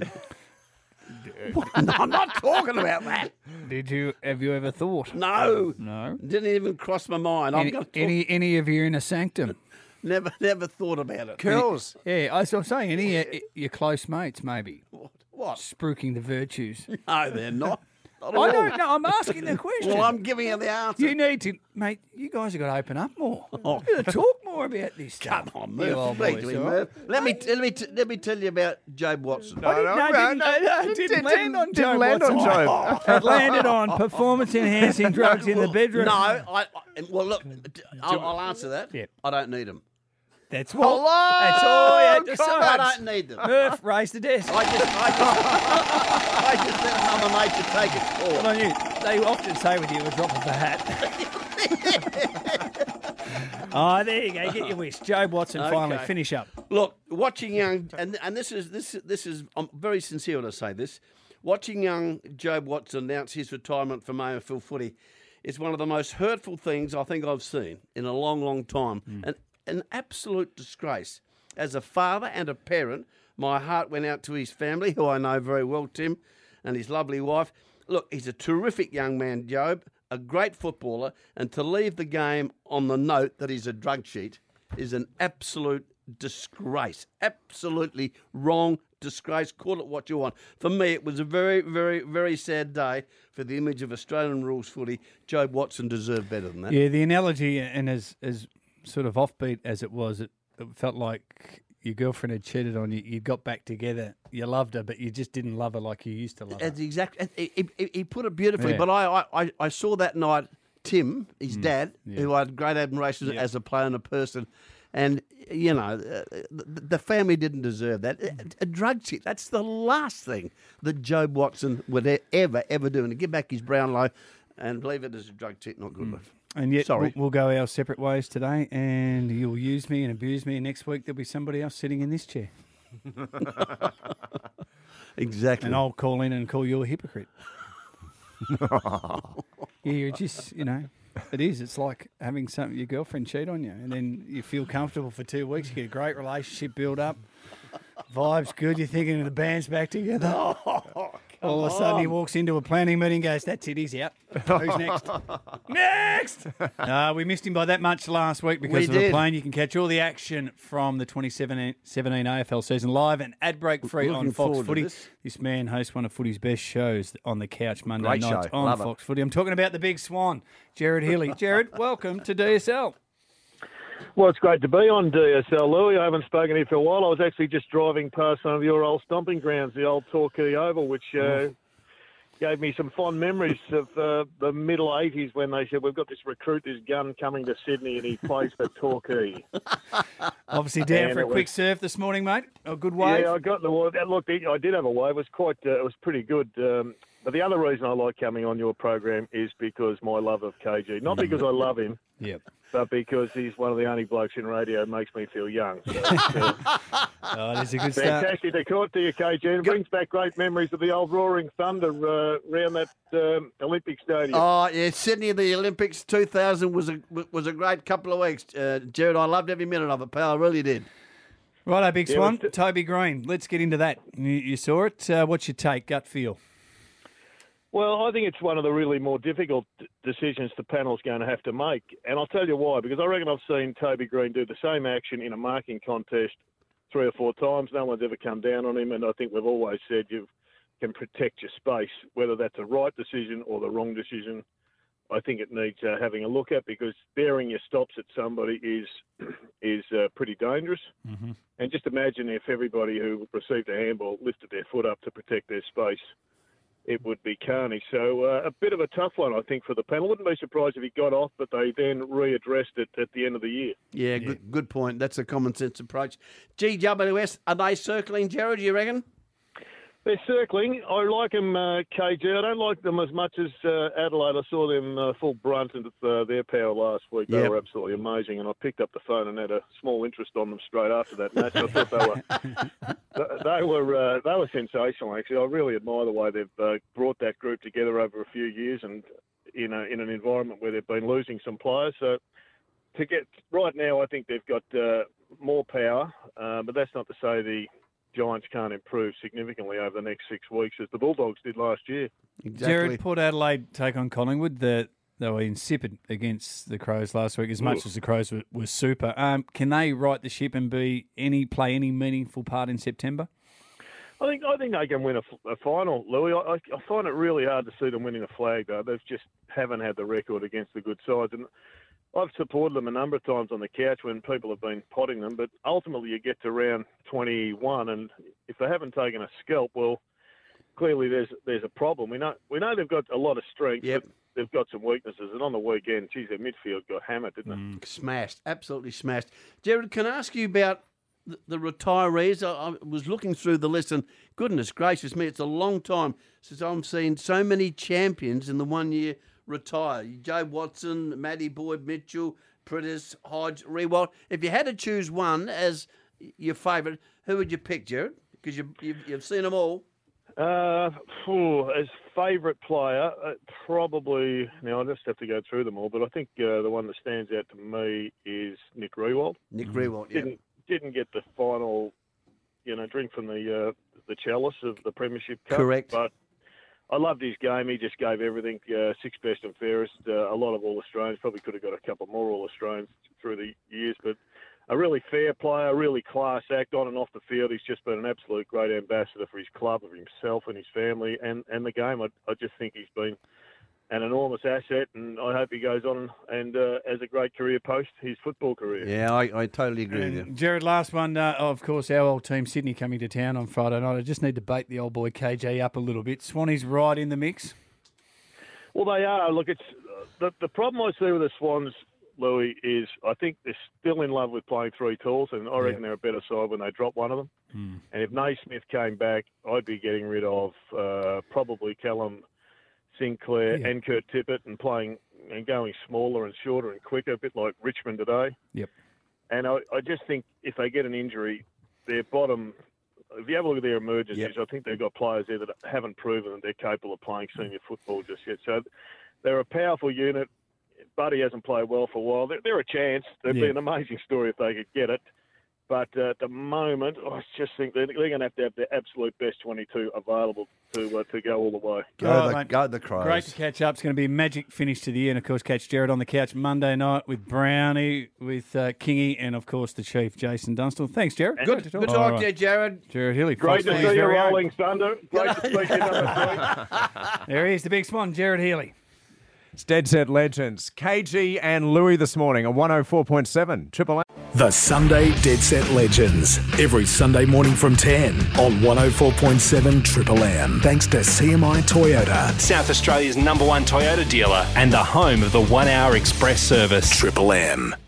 I'm not talking about that. Did you? Have you ever thought? No, No. didn't even cross my mind. I'm Any, gonna talk, any, any of you in a sanctum? never, never thought about it. Curls. Yeah, I was I'm saying any of your close mates, maybe. What? Spruiking the virtues. No, they're not. Not at I all. don't know. I'm asking the question. Well, I'm giving you the answer. You need to, mate. You guys have got to open up more. Oh. You've got to talk more about this stuff. Come on, You Murph. old Speak boys, to me, all right? Murph. Let me let me t- let me tell you about Job Watson. I didn't, no, didn't, no, no, didn't land on didn't Joe land on Watson. Joe. It landed on performance-enhancing drugs in the bedroom. No, I, I well look, I'll, I'll answer that. Yep. I don't need them. That's what. Hello, That's all you had to come say. I don't need them. Murph, raise the desk. I just, I just, I just let Mother Nature take its Good course. on you. They often say with you a drop of the hat. Oh, there you go. Get your wish. Joe Watson, finally Okay. finish up. Look, watching young, and and this is this this is I'm very sincere when I say this. Watching young Job Watson announce his retirement from A F L footy is one of the most hurtful things I think I've seen in a long, long time. An an absolute disgrace. As a father and a parent, my heart went out to his family, who I know very well, Tim, and his lovely wife. Look, he's a terrific young man, Job, a great footballer, and to leave the game on the note that he's a drug cheat is an absolute disgrace. Absolutely wrong disgrace. Call it what you want. For me, it was a very, very, very sad day for the image of Australian rules footy. Job Watson deserved better than that. Yeah, the analogy, and as as sort of offbeat as it was, it, it felt like your girlfriend had cheated on you. You got back together. You loved her, but you just didn't love her like you used to love her. That's exactly. He, he, he put it beautifully. Yeah. But I, I, I saw that night Tim, his dad, yeah. who I had great admiration Yeah. as a player and a person, and you know, uh, the, the family didn't deserve that. A, a drug cheat. That's the last thing that Job Watson would e- ever, ever do. And to give back his Brownlow and leave it as a drug cheat, not good enough. And yet, Sorry. We'll, we'll go our separate ways today, and you'll use me and abuse me. And next week, there'll be somebody else sitting in this chair. Exactly. And I'll call in and call you a hypocrite. Yeah, you're just, you know, it is. It's like having some your girlfriend cheat on you, and then you feel comfortable for two weeks. You get a great relationship build up, vibes good. You're thinking the band's back together. All of a sudden, he walks into a planning meeting, and goes, "That's it, he's out. Who's next? Next!" Uh, we missed him by that much last week because We of the did. plane. You can catch all the action from the twenty seventeen A F L season live and ad break free on Looking Fox forward to Footy. this. This man hosts one of footy's best shows on the couch Monday Great nights show. on Love it. Fox Footy. I'm talking about the Big Swan, Jared Healy. Jared, welcome to D S L. Well, it's great to be on D S L, Louis. I haven't spoken here for a while. I was actually just driving past some of your old stomping grounds, the old Torquay Oval, which uh, gave me some fond memories of uh, the middle eighties when they said, we've got this recruit, this gun coming to Sydney, and he plays for Torquay. Obviously down And for a it quick was- surf this morning, mate. A good wave. Yeah, I got the wave. Look, I did have a wave. It was quite, uh, it was pretty good. Um, But the other reason I like coming on your program is because my love of K G. Not because I love him, Yep. but because he's one of the only blokes in radio who makes me feel young. So, oh, that's a good start. fantastic to talk to you, K G. It brings back great memories of the old Roaring Thunder uh, around that um, Olympic Stadium. Oh, yeah, Sydney, the Olympics two thousand was a was a great couple of weeks. Uh, Jared, I loved every minute of it, pal. I really did. Righto, Big Yeah, Swan. let's Toby Green. Let's get into that. You, you saw it. Uh, what's your take, gut feel? Well, I think it's one of the really more difficult d- decisions the panel's going to have to make. And I'll tell you why, because I reckon I've seen Toby Green do the same action in a marking contest three or four times. No one's ever come down on him, and I think we've always said you can protect your space, whether that's a right decision or the wrong decision. I think it needs uh, having a look at, because bearing your stops at somebody is is uh, pretty dangerous. Mm-hmm. And just imagine if everybody who received a handball lifted their foot up to protect their space. It would be carnage. So uh, a bit of a tough one, I think, for the panel. Wouldn't be surprised if he got off, but they then readdressed it at the end of the year. Yeah, yeah. Good, good point. That's a common sense approach. G W S, are they circling, Jared, you reckon? They're circling. I like them, uh, K G. I don't like them as much as uh, Adelaide. I saw them uh, full brunt into uh, their power last week. They Yep. were absolutely amazing, and I picked up the phone and had a small interest on them straight after that match. I thought they were they were uh, they were sensational. Actually, I really admire the way they've uh, brought that group together over a few years, and in a, in an environment where they've been losing some players. So to get right now, I think they've got uh, more power, uh, but that's not to say the Giants can't improve significantly over the next six weeks as the Bulldogs did last year. Exactly. Jared, Port Adelaide take on Collingwood. The, they were insipid against the Crows last week, as much Ooh. as the Crows were, were super. Um, can they right the ship and be any play any meaningful part in September? I think I think they can win a, a final, Louis. I, I find it really hard to see them winning a flag, though. They just haven't had the record against the good sides. And I've supported them a number of times on the couch when people have been potting them, but ultimately you get to round twenty-one, and if they haven't taken a scalp, well, clearly there's there's a problem. We know we know they've got a lot of strength, Yep. but they've got some weaknesses. And on the weekend, geez, their midfield got hammered, didn't Mm, smashed, absolutely smashed. Jared, can I ask you about the, the retirees? I, I was looking through the list, and goodness gracious me, it's a long time since I've seen so many champions in the one year retire. Joe Watson, Matty Boyd Mitchell, Pritis, Hodge, Rewalt. If you had to choose one as your favourite, who would you pick, Jared? Because you, you've, you've seen them all. they? Uh, phew, as favourite player, uh, probably, now I just have to go through them all, but I think uh, the one that stands out to me is Nick Rewalt. Nick Rewalt, yeah. Didn't, didn't get the final, you know, drink from the uh, the chalice of the Premiership Cup. Correct. But I loved his game. He just gave everything, uh, six best and fairest. Uh, a lot of All-Australians. Probably could have got a couple more All-Australians through the years, but a really fair player, a really class act on and off the field. He's just been an absolute great ambassador for his club, for himself and his family, and, and the game. I, I just think he's been an enormous asset, and I hope he goes on and uh, has a great career post his football career. Yeah, I, I totally agree with you. And Jared, last one, uh, of course, our old team, Sydney, coming to town on Friday night. I just need to bait the old boy K J up a little bit. Swanee's right in the mix. Well, they are. Look, it's the, the problem I see with the Swans, Louis, is I think they're still in love with playing three tools, and I reckon Yeah. they're a better side when they drop one of them. Hmm. And if Naismith came back, I'd be getting rid of uh, probably Callum Sinclair Yeah. and Kurt Tippett and playing and going smaller and shorter and quicker, a bit like Richmond today. Yep. And I, I just think if they get an injury, their bottom, if you have a look at their emergencies, Yep. I think they've got players there that haven't proven that they're capable of playing senior football just yet. So they're a powerful unit. Buddy hasn't played well for a while. They're, they're a chance. It'd be Yeah. an amazing story if they could get it. But uh, at the moment, I just think they're, they're going to have to have their absolute best twenty-two available to uh, to go all the way. Go, All right, the, mate. go the Crows. Great to catch up. It's going to be a magic finish to the year. And, of course, catch Jared on the couch Monday night with Brownie, with uh, Kingy, and, of course, the Chief, Jason Dunstall. Thanks, Jared. Good, Great good All talk right. to you, Jared. Jared Healy. Great Fox to News see you, very own. Rolling Thunder. Great to speak to you, number three. There he is, the big swan, Jared Healy. It's Dead Set Legends. K G and Louis this morning on one oh four point seven Triple M. The Sunday Dead Set Legends. Every Sunday morning from ten on one oh four point seven Triple M. Thanks to C M I Toyota, South Australia's number one Toyota dealer and the home of the one hour express service. Triple M.